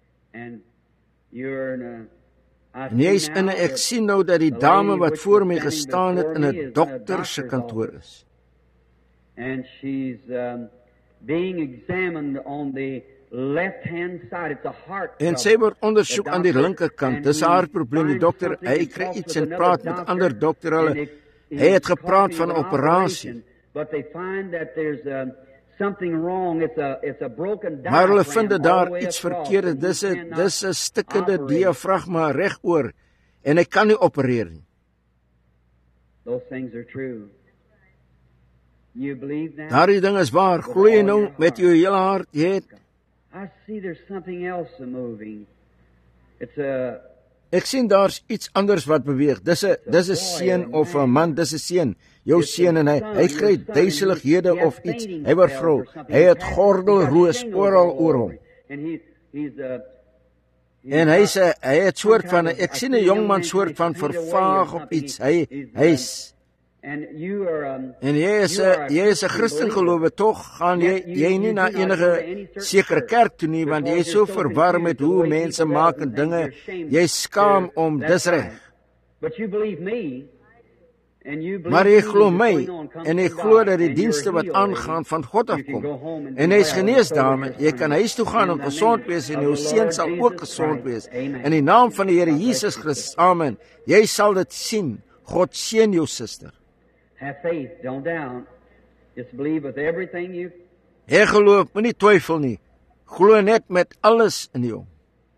Speaker 1: En jy is in, ek sien nou dat die dame wat voor my gestaan het, in 'n dokter se kantoor is.
Speaker 2: And she's um, being examined on the left hand side. It's a heart
Speaker 1: En sy word ondersoek aan die linkerkant. Dis haar probleem. Die dokter, hy kry iets en praat met 'n ander dokter. Hulle, hy het gepraat van operasie.
Speaker 2: But they find that there's um, something wrong. It's a it's a broken diaphragm.
Speaker 1: Maar hulle vind dat
Speaker 2: all
Speaker 1: daar
Speaker 2: the way
Speaker 1: iets
Speaker 2: across,
Speaker 1: verkeerd is.
Speaker 2: and he
Speaker 1: Dis 'n
Speaker 2: cannot
Speaker 1: dis 'n stikkende
Speaker 2: operate.
Speaker 1: diafragma regoor en hy kan nie opereer nie.
Speaker 2: Those things are true. You believe that?
Speaker 1: Daardie ding is waar. Glo jy nou met jou hele hart? Jy het
Speaker 2: I see there's something else moving. It's a
Speaker 1: Ek sien daar's iets anders wat beweeg. Dis 'n dis 'n seun of 'n man, dis 'n seun. Jou seun en hy hy kry duiselighede of iets. Hy word vrou. Hy het gordelroos oral oor hom.
Speaker 2: And he he's a
Speaker 1: En hy's 'n hy het soort van ek sien 'n jong man soort van vervaag op iets. Hy hy's
Speaker 2: and you are um
Speaker 1: En jy is 'n jy is 'n Christen gelowe tog gaan jy jy nie na enige sekere kerk toe nie want jy is so verwar met hoe mense maak en dinge. Jy skaam om dis reg.
Speaker 2: But you believe me and you believe
Speaker 1: Maar jy glo
Speaker 2: me
Speaker 1: my
Speaker 2: what's going on comes
Speaker 1: en jy
Speaker 2: from
Speaker 1: glo
Speaker 2: God,
Speaker 1: dat die
Speaker 2: and
Speaker 1: dienste
Speaker 2: you're
Speaker 1: wat
Speaker 2: healed.
Speaker 1: aangaan van God
Speaker 2: You can
Speaker 1: afkom.
Speaker 2: go home and
Speaker 1: En
Speaker 2: do
Speaker 1: hy is
Speaker 2: well.
Speaker 1: genees
Speaker 2: So
Speaker 1: dame.
Speaker 2: is
Speaker 1: Jy kan huis toe gaan en
Speaker 2: in the
Speaker 1: gesond
Speaker 2: name
Speaker 1: wees en
Speaker 2: of
Speaker 1: jou
Speaker 2: the
Speaker 1: seun
Speaker 2: Lord
Speaker 1: sal
Speaker 2: Jesus
Speaker 1: ook gesond
Speaker 2: Christ.
Speaker 1: wees.
Speaker 2: Amen.
Speaker 1: In die naam van die Here
Speaker 2: God bless
Speaker 1: Jesus
Speaker 2: you,
Speaker 1: Christus.
Speaker 2: sister.
Speaker 1: Amen. Jy sal dit sien. God seën jou suster.
Speaker 2: Have faith, don't doubt. Just believe with everything you
Speaker 1: Hy geloof, moenie twyfel nie. Glo net met alles in jou.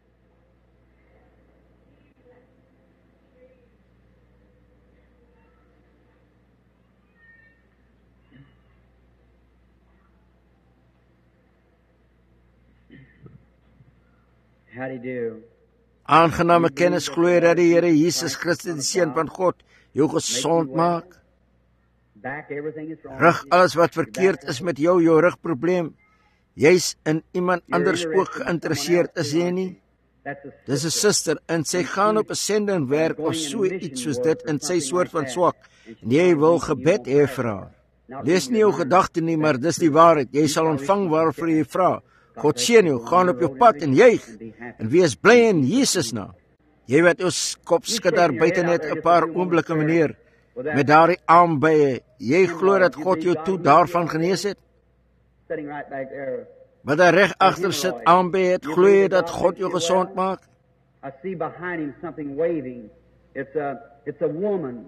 Speaker 2: how do you do?
Speaker 1: Aangename kennis glo jy dat die Here Jesus Christus die seun van God jou gesond maak.
Speaker 2: Back everything is wrong.
Speaker 1: Rig alles wat verkeerd is met jou, jou rugprobleem. Jy's in iemand anders ook geïnteresseerd, is jy nie?
Speaker 2: That's a
Speaker 1: Dis 'n suster en sy gaan op 'n sendingwerk of so iets soos dit in sy soort van swak. En jy wil gebed hê vir haar. Lees nie jou gedagte nie, maar dis die waarheid. Jy sal ontvang waarvoor jy vra. God seën jou, gaan op jou pad en juig en wees bly in Jesus naam. Jy weet ons kop skud daar buite net 'n paar oomblikke meneer met daardie aanbye. Jy glo dat God jou toe daarvan genees het?
Speaker 2: sitting right back there.
Speaker 1: Wat daar reg agter sit aanbye het, glo jy dat God jou gesond maak?
Speaker 2: I see behind him something waving. It's a it's a woman.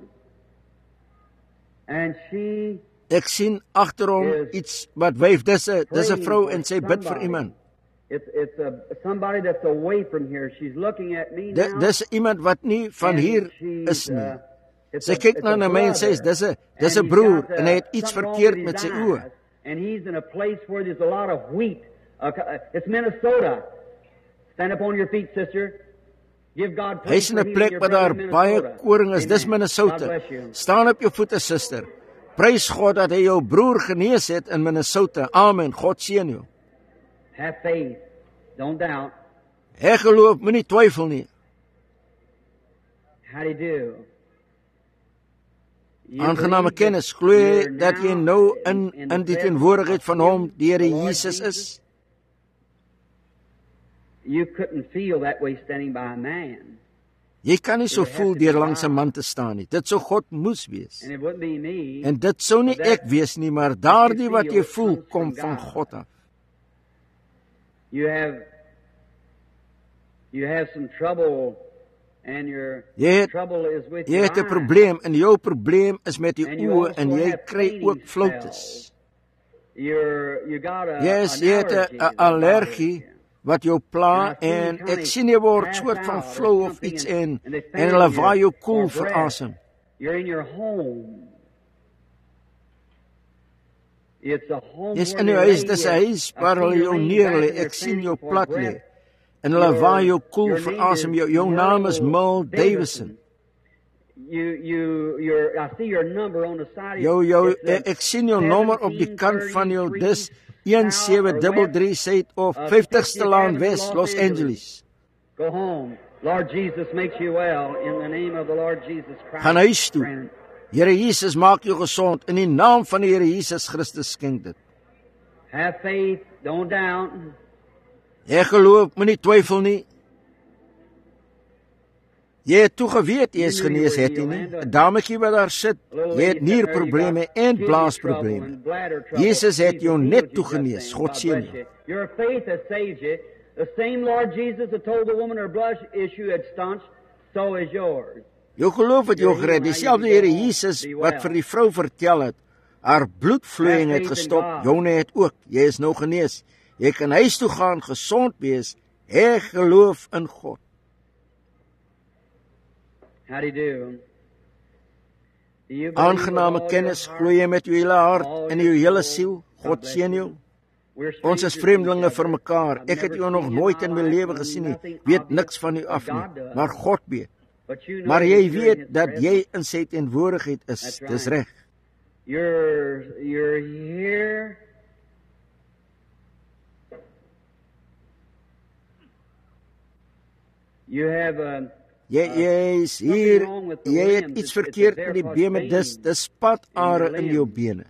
Speaker 2: And she
Speaker 1: Ek sien agter hom iets wat wyf. Dis 'n dis 'n vrou en sy bid vir iemand.
Speaker 2: It's it's a somebody that's away from here. She's looking at me
Speaker 1: Di-
Speaker 2: now.
Speaker 1: Dis iemand wat nie van hier is nie. Sy kyk na my en sê dis 'n dis 'n broer en hy het iets verkeerd met sy oë.
Speaker 2: And he's in a place where there's a lot of wheat. Uh, it's Minnesota. Stand up on your feet, sister. Give God praise.
Speaker 1: Hy's in 'n plek waar daar baie koring is. Dis Minnesota. Staan op jou voete, suster. Prys God dat hy jou broer genees het in Minnesota. Amen. God seën jou.
Speaker 2: Have faith. Don't doubt.
Speaker 1: Hê geloof, moenie twyfel nie.
Speaker 2: How do you do? You
Speaker 1: Aangename
Speaker 2: believe
Speaker 1: kennis.
Speaker 2: that
Speaker 1: Glo jy
Speaker 2: you're
Speaker 1: dat jy
Speaker 2: now
Speaker 1: nou in
Speaker 2: in the
Speaker 1: in die
Speaker 2: presence
Speaker 1: teenwoordigheid
Speaker 2: of
Speaker 1: van hom,
Speaker 2: Him,
Speaker 1: die Here
Speaker 2: the Lord
Speaker 1: Jesus
Speaker 2: Jesus?
Speaker 1: is?
Speaker 2: You couldn't feel that way standing by a man.
Speaker 1: Jy kan nie so voel deur langs 'n man te staan nie. Dit sou God moes wees.
Speaker 2: And it wouldn't be me.
Speaker 1: En dit sou nie ek wees nie, maar daardie wat jy voel kom van God af.
Speaker 2: You have you have some trouble and your
Speaker 1: Jy het,
Speaker 2: trouble is with
Speaker 1: jy
Speaker 2: your
Speaker 1: het 'n
Speaker 2: eyes.
Speaker 1: probleem en jou probleem is met die
Speaker 2: And you
Speaker 1: oë
Speaker 2: also
Speaker 1: en jy
Speaker 2: have
Speaker 1: kry
Speaker 2: pain
Speaker 1: ook floutes.
Speaker 2: spells. You're you got a
Speaker 1: Yes,
Speaker 2: an
Speaker 1: jy het 'n
Speaker 2: allergy
Speaker 1: 'n
Speaker 2: that
Speaker 1: allergie
Speaker 2: bothers you.
Speaker 1: wat jou pla
Speaker 2: And I see you
Speaker 1: en
Speaker 2: kinda
Speaker 1: ek sien jy word
Speaker 2: pass
Speaker 1: soort van
Speaker 2: out or
Speaker 1: flou of
Speaker 2: something
Speaker 1: iets
Speaker 2: and-
Speaker 1: en
Speaker 2: and they
Speaker 1: en
Speaker 2: fan
Speaker 1: hulle
Speaker 2: you
Speaker 1: waai jou
Speaker 2: for
Speaker 1: koel vir
Speaker 2: breath.
Speaker 1: asem.
Speaker 2: You're in your home. It's a home
Speaker 1: Dis
Speaker 2: where
Speaker 1: in jou
Speaker 2: they
Speaker 1: huis,
Speaker 2: lay
Speaker 1: dis 'n
Speaker 2: you.
Speaker 1: huis
Speaker 2: I
Speaker 1: waar
Speaker 2: see
Speaker 1: hulle
Speaker 2: you
Speaker 1: jou
Speaker 2: laying
Speaker 1: neer
Speaker 2: back
Speaker 1: lê.
Speaker 2: and they're
Speaker 1: Ek sien
Speaker 2: fanning
Speaker 1: jou
Speaker 2: for
Speaker 1: plat
Speaker 2: breath.
Speaker 1: lê. En hulle
Speaker 2: Your-
Speaker 1: waai jou koel
Speaker 2: your
Speaker 1: vir
Speaker 2: name
Speaker 1: asem.
Speaker 2: is
Speaker 1: Jou jou naam is Merle Davison.
Speaker 2: You you your I see your number on the side of
Speaker 1: Jou jou
Speaker 2: it's the
Speaker 1: ek, ek sien jou nommer op die kant van jou. Dis one seven three three Suid of fiftigste Laan Wes, Los Angeles.
Speaker 2: Go home. Lord Jesus makes you well in the name of the Lord Jesus Christ.
Speaker 1: Gaan huis toe.
Speaker 2: Friend.
Speaker 1: Here Jesus maak jou gesond in die naam van die Here Jesus Christus skenk dit.
Speaker 2: Have faith, don't doubt.
Speaker 1: Jy geloof, moenie twyfel nie. Jy het toe geweet jy is genees het jy nie. 'n Dametjie wat daar sit, jy het nierprobleme en blaasprobleme. Jesus het jou net toe genees. God seën jou.
Speaker 2: Your faith has saved you. The same Lord Jesus that told the woman her blood issue had stanched, so is yours.
Speaker 1: Jou geloof het jou gered. Dieselfde Here Jesus wat vir die vrou vertel het, Haar bloedvloeiing het gestop, joune het ook. Jy is nou genees. Jy kan huis toe gaan, gesond wees. Hê geloof in God.
Speaker 2: How do you do? Do you believe
Speaker 1: Aangename
Speaker 2: with all
Speaker 1: kennis,
Speaker 2: your
Speaker 1: glo jy
Speaker 2: heart,
Speaker 1: met jou hele hart en jou hele siel. God seën jou.
Speaker 2: We're
Speaker 1: Ons is
Speaker 2: strangers to
Speaker 1: vreemdelinge
Speaker 2: each
Speaker 1: vir
Speaker 2: other.
Speaker 1: mekaar.
Speaker 2: I've
Speaker 1: Ek het
Speaker 2: never
Speaker 1: jou nog
Speaker 2: seen you
Speaker 1: nooit in
Speaker 2: my
Speaker 1: my
Speaker 2: life,
Speaker 1: lewe
Speaker 2: know
Speaker 1: gesien nie.
Speaker 2: nothing
Speaker 1: Weet
Speaker 2: of
Speaker 1: niks
Speaker 2: you,
Speaker 1: van u
Speaker 2: but
Speaker 1: af nie,
Speaker 2: God does.
Speaker 1: maar God weet.
Speaker 2: But you know
Speaker 1: Maar
Speaker 2: that
Speaker 1: jy
Speaker 2: you're in
Speaker 1: weet
Speaker 2: His
Speaker 1: dat
Speaker 2: presence.
Speaker 1: jy in sy teenwoordigheid is.
Speaker 2: That's
Speaker 1: Dis
Speaker 2: right.
Speaker 1: reg.
Speaker 2: You're, you're here. You have a
Speaker 1: Jy jy is hier. Jy het iets verkeerd met die bene. Dis dis spatare in jou bene.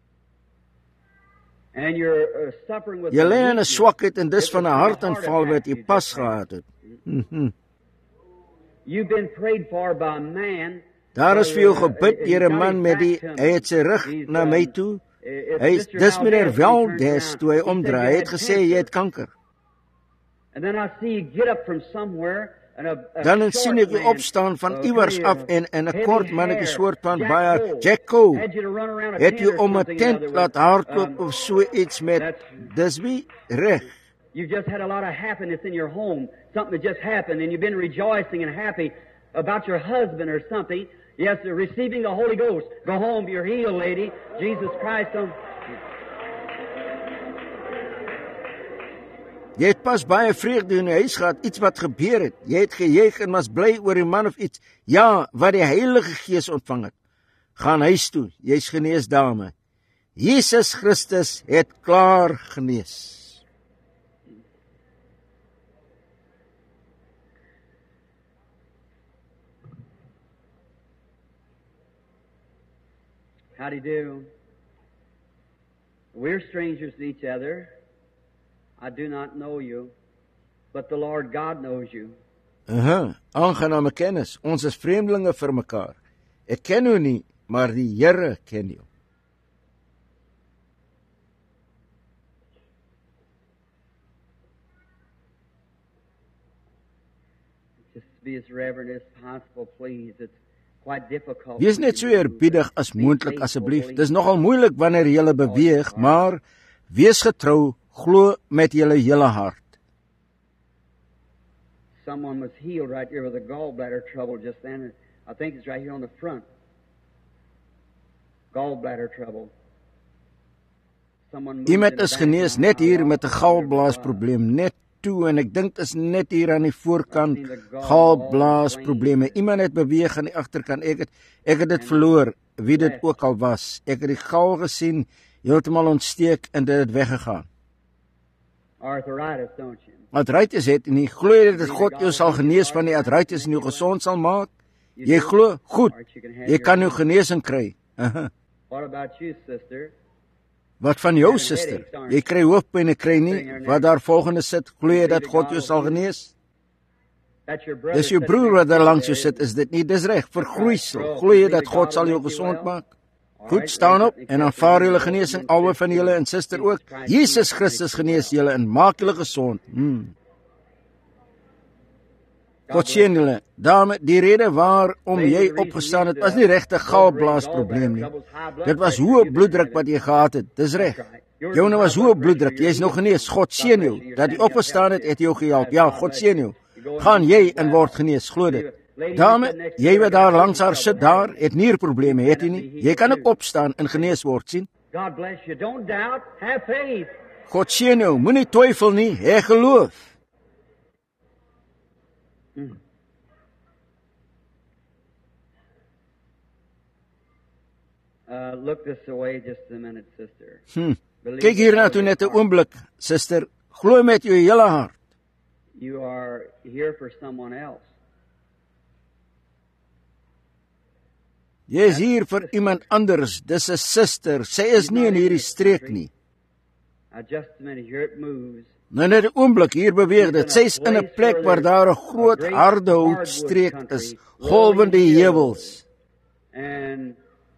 Speaker 2: and you're uh, suffering with
Speaker 1: Jy lê in 'n
Speaker 2: weakness.
Speaker 1: swakheid en dis
Speaker 2: It
Speaker 1: van 'n
Speaker 2: was from a
Speaker 1: hartaanval
Speaker 2: heart
Speaker 1: wat
Speaker 2: attack
Speaker 1: jy
Speaker 2: you
Speaker 1: pas
Speaker 2: just
Speaker 1: gehad het. Mhm.
Speaker 2: You've been prayed for by a man.
Speaker 1: Daar is vir jou gebid
Speaker 2: Uh,
Speaker 1: deur 'n
Speaker 2: he's
Speaker 1: man
Speaker 2: got
Speaker 1: met die
Speaker 2: his back to
Speaker 1: hy
Speaker 2: me.
Speaker 1: het sy rug
Speaker 2: He's,
Speaker 1: na
Speaker 2: um,
Speaker 1: my toe.
Speaker 2: it's
Speaker 1: Hy is
Speaker 2: Mister
Speaker 1: dis meneer
Speaker 2: Valdez, he turned
Speaker 1: Valdez
Speaker 2: around.
Speaker 1: toe hy
Speaker 2: He said
Speaker 1: omdraai.
Speaker 2: you
Speaker 1: Hy
Speaker 2: had
Speaker 1: het gesê jy het
Speaker 2: cancer.
Speaker 1: kanker.
Speaker 2: And then I see you get up from somewhere and a, a
Speaker 1: Dan
Speaker 2: short
Speaker 1: sien ek jy
Speaker 2: man,
Speaker 1: opstaan van
Speaker 2: uh,
Speaker 1: iewers
Speaker 2: very,
Speaker 1: af
Speaker 2: uh,
Speaker 1: en en 'n
Speaker 2: heavy
Speaker 1: kort mannetjie
Speaker 2: hair.
Speaker 1: soort van
Speaker 2: Jack
Speaker 1: baie
Speaker 2: Cole.
Speaker 1: Jack Cole.
Speaker 2: Had you to run around a
Speaker 1: Het
Speaker 2: tent
Speaker 1: jy
Speaker 2: or
Speaker 1: om 'n
Speaker 2: something, in
Speaker 1: tent
Speaker 2: other
Speaker 1: laat
Speaker 2: words.
Speaker 1: hardloop
Speaker 2: Um,
Speaker 1: of so iets met
Speaker 2: that's-
Speaker 1: dis wie reg.
Speaker 2: You just had a lot of happiness in your home. Something that just happened, and you've been rejoicing and happy about your husband or something. Yes, they're receiving the Holy Ghost. Go home, you're healed, lady. Jesus Christ. Um,
Speaker 1: Jy het pas baie vreugde in die huis gehad, iets wat gebeur het. Jy het gejuig en was bly oor die man of iets. Ja, wat die Heilige Gees ontvang het. Gaan huis toe, jy's genees dame. Jesus Christus het klaar genees.
Speaker 2: how do you do? We're strangers to each other. I do not know you, but the Lord God knows you.
Speaker 1: Aha, aangename kennis. Ons is vreemdelinge vir mekaar. Ek ken jou nie, maar die Here ken jou.
Speaker 2: Just be as reverent as possible, please. It's quite difficult.
Speaker 1: Wees net so eerbiedig as moontlik asseblief. Dis nogal moeilik wanneer jy beweeg, maar wees getrou, glo met jou hele hart.
Speaker 2: Someone was healed right here with a gallbladder trouble just then. I think it's right here on the front. Gallbladder trouble. Someone moved in
Speaker 1: Iemand
Speaker 2: the
Speaker 1: is
Speaker 2: back
Speaker 1: genees
Speaker 2: now.
Speaker 1: net hier
Speaker 2: I
Speaker 1: met 'n
Speaker 2: lost
Speaker 1: galblaasprobleem, net toe en ek dink dit is net hier aan die voorkant galblaasprobleme. Iemand het beweeg aan die agterkant. Ek het ek het dit verloor, wie dit ook al was. Ek het die gal gesien heeltemal ontsteek en dit het weggegaan.
Speaker 2: arthritis, don't you?
Speaker 1: Arthritis het nie glo jy dat God jou sal genees van die arthritis en jou gesond sal maak? Jy glo? Goed. Jy kan jou genesing kry. Aha.
Speaker 2: What about you, sister?
Speaker 1: Wat van jou suster? Jy kry hoofpyn en kry nie. Wat daar volgende sit, glo jy dat God jou sal genees?
Speaker 2: That's your brother.
Speaker 1: Dis jou
Speaker 2: sitting
Speaker 1: broer
Speaker 2: next
Speaker 1: wat daar
Speaker 2: to you
Speaker 1: langs jou
Speaker 2: there,
Speaker 1: sit,
Speaker 2: isn't
Speaker 1: is dit nie? Dis reg. Vergroeisel. Glo jy dat God sal jou gesond maak? Goed, staan op en aanvaar julle genesing, albei van julle en suster ook. Jesus Christus genees julle en maak julle gesond. Hmm. God seën julle. Dame, die rede waarom jy opgestaan het, was nie regtig galblaasprobleem nie. Dit was hoë bloeddruk wat jy gehad het. Dis reg. Joune was hoë bloeddruk. Jy is nog genees. God seën jou. Dat jy opgestaan het, het jou gehelp. Ja, God seën jou. Gaan jy en word genees, glo dit. Dame, jy wat daar langs haar sit daar, het nierprobleme, het jy nie? Jy kan ook opstaan en genees word, sien?
Speaker 2: God bless you. Don't doubt. Have faith.
Speaker 1: God seën jou. Moenie twyfel nie, hê geloof.
Speaker 2: Uh, look this away just a minute, sister.
Speaker 1: Hm. Kyk hier na toe net 'n oomblik, suster. Glo met jou hele hart.
Speaker 2: You are here for someone else.
Speaker 1: Jy is hier vir iemand anders. Dis 'n suster. Sy is nie in hierdie streek nie.
Speaker 2: Uh, just a minute. Here it moves.
Speaker 1: Nou net 'n oomblik, hier beweeg dit. Sy's in 'n plek waar daar 'n groot harde houtstreek is, golwende heuwels.
Speaker 2: And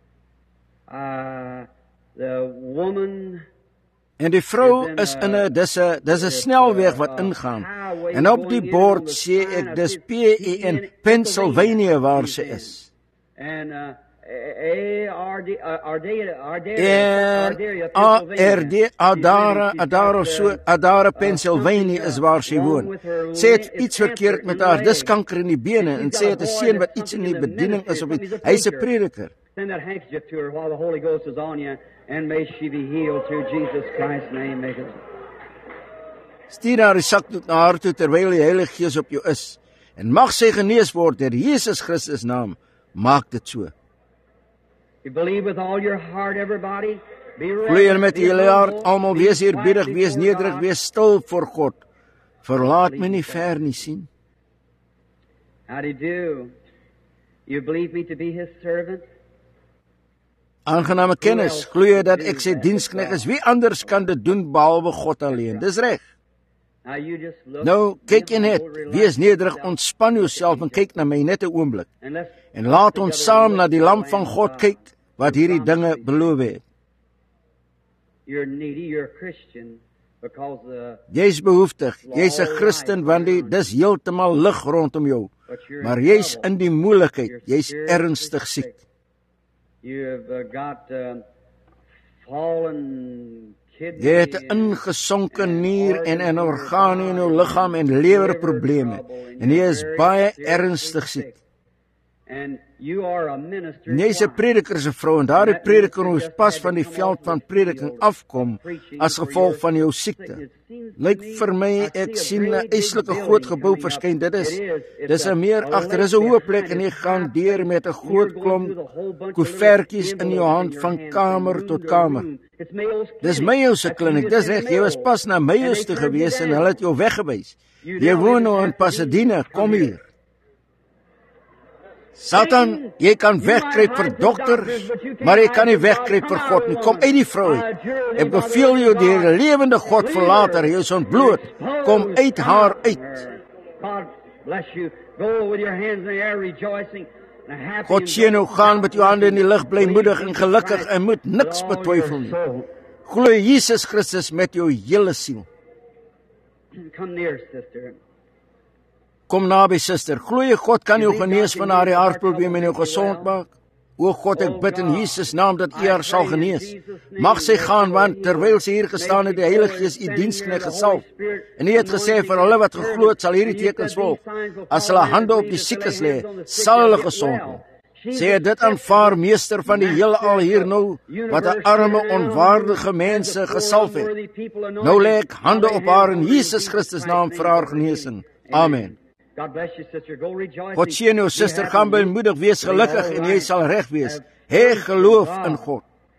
Speaker 2: uh, the woman
Speaker 1: En die vrou is in 'n dis 'n dis 'n snelweg wat ingaan. En op die bord sê ek dis P E N Pennsylvania waar sy is.
Speaker 2: And uh,
Speaker 1: En A R D, Adara, Adara, so, Adara, Pennsylvania is waar sy woon. Sy het iets verkeerd met haar, dis kanker in die bene, en sy het 'n seun wat iets in die bediening is, of iets. Hy is 'n prediker.
Speaker 2: Send that handkerchief to her while the Holy Ghost is on you, and may she be healed through Jesus Christ's name. Make it.
Speaker 1: Stuur haar die sakdoek na haar toe terwyl die Heilige Gees op jou is, en mag sy genees word deur Jesus Christus naam. Maak dit so.
Speaker 2: You believe with all your heart, everybody.
Speaker 1: Glo met die hele hart, almal wees eerbiedig, wees nederig, wees stil voor God. Verlaat my nie ver nie, sien.
Speaker 2: How do you do? You believe me to be his servant?
Speaker 1: Aangename kennis, glo jy dat ek sy diensknegt is? Wie anders kan dit doen behalwe God alleen? Dis reg. Nou, kyk jy net, wees nederig, ontspan jouself en kyk na my net 'n oomblik. En laat ons saam na die lam van God kyk, wat hierdie dinge beloof het. Jy's behoeftig, jy's 'n Christen, want die, dis heeltemal lig rondom jou. Maar jy's in die moeilikheid, jy's ernstig siek. Jy het 'n ingesonke nier en 'n orgaan in jou liggaam en lewerprobleme, en jy is baie ernstig siek. Jy's 'n prediker se vrou, en daardie prediker moes pas van die veld van prediking afkom as gevolg van jou siekte. Lyk vir my, ek sien 'n eislike groot gebou verskyn. Dit is dis 'n meer agter, dis 'n hoë plek, en jy gaan deur met 'n groot klomp koevertjies in jou hand van kamer tot kamer. Dis Mayo se kliniek, dis reg, jy was pas na Mayo toe gewees en hulle het jou weggewys. Jy woon nou in Pasadena, kom hier. Satan, jy kan wegkruip vir dokters, maar jy kan nie wegkruip vir God nie. Kom uit die vrou uit. Ek beveel jou die lewende God verlaat haar, jy is ontbloot. Kom uit haar uit. God sien jou gaan met jou hande in die lig, blymoedig en gelukkig, en moet niks betwyfel nie. Glo Jesus Christus met jou hele siel. Kom naby, suster. Glo jy God kan jou genees van haar hartprobleem en jou gesond maak? O God, ek bid in Jesus naam dat U haar sal genees. Mag sy gaan, want terwyl sy hier gestaan het, die Heilige Gees U diensknegt gesalf. En U het gesê, vir hulle wat geglo het, sal hierdie tekens volg. As hulle hande op die siekes lê, sal hulle gesond word. Sy het dit aanvaar, meester van die heelal hier nou, wat 'n arme, onwaardige mense gesalf het. Nou lê ek hande op haar in Jesus Christus naam vir haar genesing. Amen. God sien jou, suster, gaan bemoedig, wees gelukkig en jy sal reg wees. Hê geloof in God.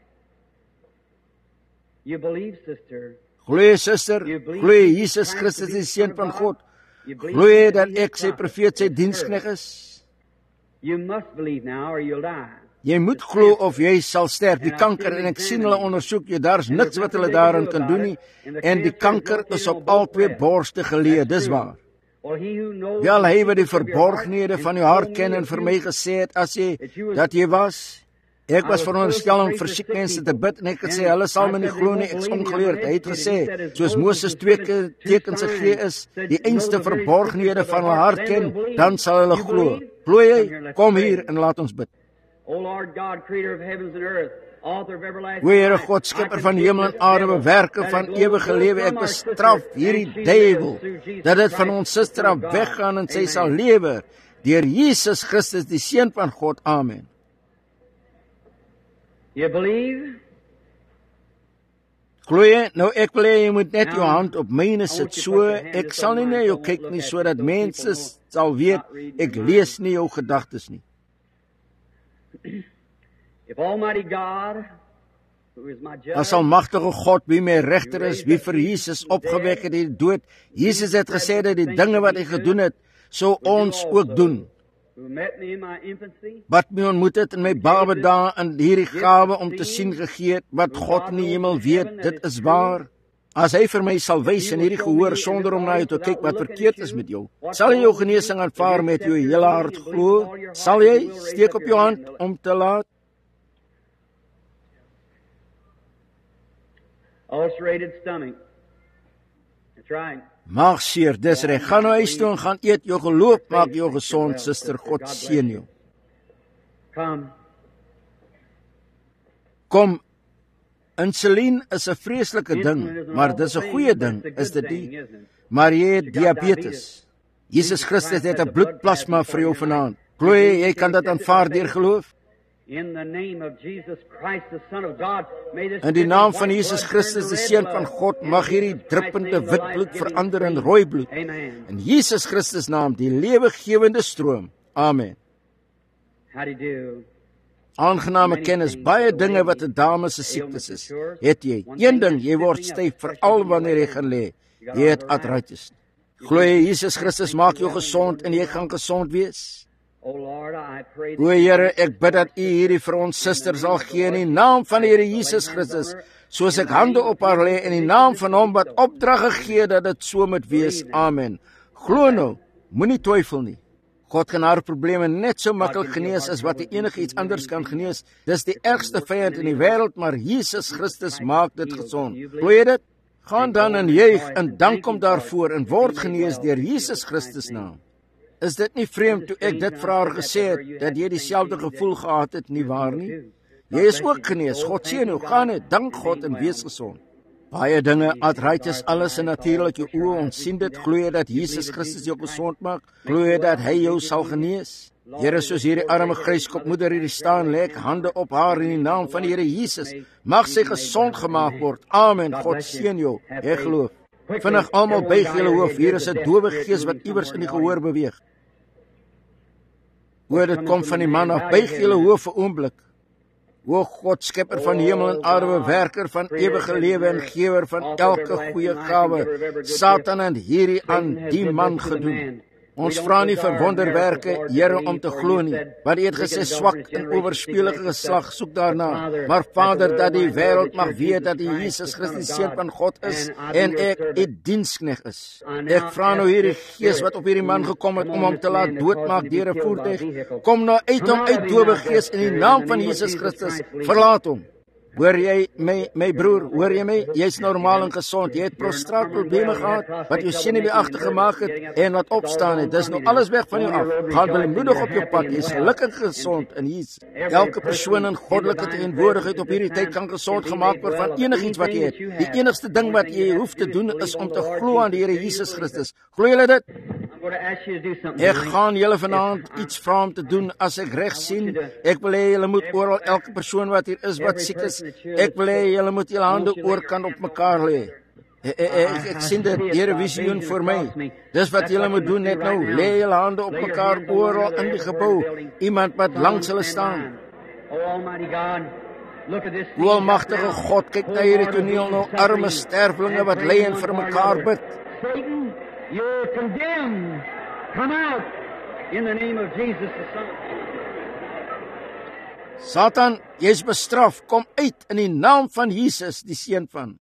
Speaker 1: Glo jy, suster, glo jy Jesus Christus die Seun van God? Glo jy dat ek sy profeet, sy diensknegt is? Jy moet glo of jy sal sterf. Die kanker, en ek sien hulle ondersoek jy, daar's niks wat hulle daarin kan doen nie, en die kanker is op al twee borste geleë, dis waar. Wel, hy wat die verborgenhede van jou hart ken en vir my gesê het, as jy, dat jy was, ek was veronderstel om vir siek mense te bid, en ek het gesê, hulle sal my nie glo nie, ek is ongeleerd. Hy het gesê, soos Moses twee tekens gegee is, die einste verborgenhede van hulle hart ken, dan sal hulle glo. Glo jy? Kom hier en laat ons bid. O Here God, skepper van hemel en aarde, bewerker van ewige lewe, ek bestraf hierdie duiwel, dat dit van ons suster af weggaan en sy sal lewe, deur Jesus Christus, die Seun van God. Amen. Glo jy? Nou ek wil hê jy moet net jou hand op myne sit, so, ek sal nie na jou kyk nie, so dat mense sal weet, ek lees nie jou gedagtes nie. As almagtige God, wie my regter is, wie vir Jesus opgewek het uit die dood, Jesus het gesê dat die dinge wat hy gedoen het, sou ons ook doen. Wat my ontmoet het in my babedae, in hierdie gawe om te sien gegee het, wat God in die hemel weet, dit is waar. As hy vir my sal wys in hierdie gehoor, sonder om na jou te kyk wat verkeerd is met jou, sal jy jou genesing aanvaar met jou hele hart glo? Sal jy? Steek op jou hand om te laat.
Speaker 2: Ulcerated stomach. That's right.
Speaker 1: Maag seer, dis reg. Gaan nou huis toe en gaan eet. Jou geloof maak jou gesond, suster. God seën jou.
Speaker 2: Come.
Speaker 1: Kom, insulien is 'n vreeslike ding, maar dis 'n goeie ding, is dit nie? Maar jy het diabetes. Jesus Christus het 'n bloedplasma vir jou vanaand. Glo jy, jy kan dit aanvaar deur geloof?
Speaker 2: In the name of Jesus Christ, the Son of God, may this
Speaker 1: In die naam van Jesus Christus, die Seun van God, mag hierdie druppende wit bloed verander in rooi bloed. In Jesus Christus naam, die lewegewende stroom. Amen.
Speaker 2: How do you do?
Speaker 1: Aangename kennis, baie dinge wat 'n dame se siektes is. Het jy? Een ding, jy word styf veral wanneer jy gaan lê. Jy het artritis. Glo jy Jesus Christus maak jou gesond en jy gaan gesond wees? O Here, ek bid dat U hierdie vir ons suster sal gee in die naam van die Here Jesus Christus, soos ek hande op haar lê in die naam van Hom wat opdrag gegee het dat dit so moet wees. Amen. Glo nou, moenie twyfel nie. God kan haar probleme net so maklik genees as wat hy enige iets anders kan genees. Dis die ergste vyand in die wêreld, maar Jesus Christus maak dit gesond. Glo jy dit? Gaan dan en juig en dank Hom daarvoor en word genees deur Jesus Christus naam. Is dit nie vreemd toe ek dit vir haar gesê het, dat jy dieselfde gevoel gehad het, nie waar nie? Jy is ook genees, God seën jou, gaan net, dank God en wees gesond. Baie dinge, artritis, alles en natuurlijk jou oë ontsien dit, glo jy dat Jesus Christus jou gesond maak? Glo jy dat hy jou sal genees? Here, soos hierdie arme gryskop moeder hierdie staan, lê ek hande op haar in die naam van die Here Jesus. Mag sy gesond gemaak word. Amen. God seën jou. Ek geloof. Vinnig almal buig julle hoof. Hier is 'n dowe gees wat iewers in die gehoor beweeg. Hoor, dit kom van die man af. Buig julle hoof 'n oomblik. O God, skepper van hemel en aarde, werker van ewige lewe en gewer van elke goeie gawe. Satan het hierdie aan die man gedoen. Ons vra nie vir wonderwerke, Here, om te glo nie, want U het gesê swak en owerspelige geslag soek daarna. Maar Vader, dat die wêreld mag weet dat U Jesus Christus die Seun van God is en ek U dienskneg is. Ek vra nou hierdie gees wat op hierdie man gekom het om hom te laat doodmaak deur 'n voertuig, kom nou uit hom uit, dowe gees, in die naam van Jesus Christus, verlaat hom. Hoor jy my, my broer, hoor jy my? Jy's normaal en gesond. Jy het prostraatprobleme gehad, wat jou senuweeagtig gemaak het en wat opstaan het. Dis nou alles weg van jou af. Gaan blymoedig op jou pad. Jy's gelukkig gesond en hier's elke persoon in goddelike teenwoordigheid op hierdie tyd kan gesond gemaak word van enigiets wat jy het. Die enigste ding wat jy hoef te doen is om te glo aan die Here Jesus Christus. Glo julle dit? Ek gaan julle vanaand iets vra om te doen as ek reg sien. Ek wil hê julle moet oral elke persoon wat hier is wat siek is, ek wil hê julle moet julle hande oorkant op mekaar lê. Ek, ek, ek sien dit, Here, visioen vir my. Dis wat julle moet doen net nou. Lê julle hande op mekaar oral in die gebou. Iemand wat langs hulle staan. O almagtige God, kyk na hierdie toneel nou, arme sterwelinge wat lê en vir mekaar bid.
Speaker 2: You're condemned. Come out in the name of Jesus the Son.
Speaker 1: Satan, jy is bestraf. Kom uit in die naam van Jesus, die Seun van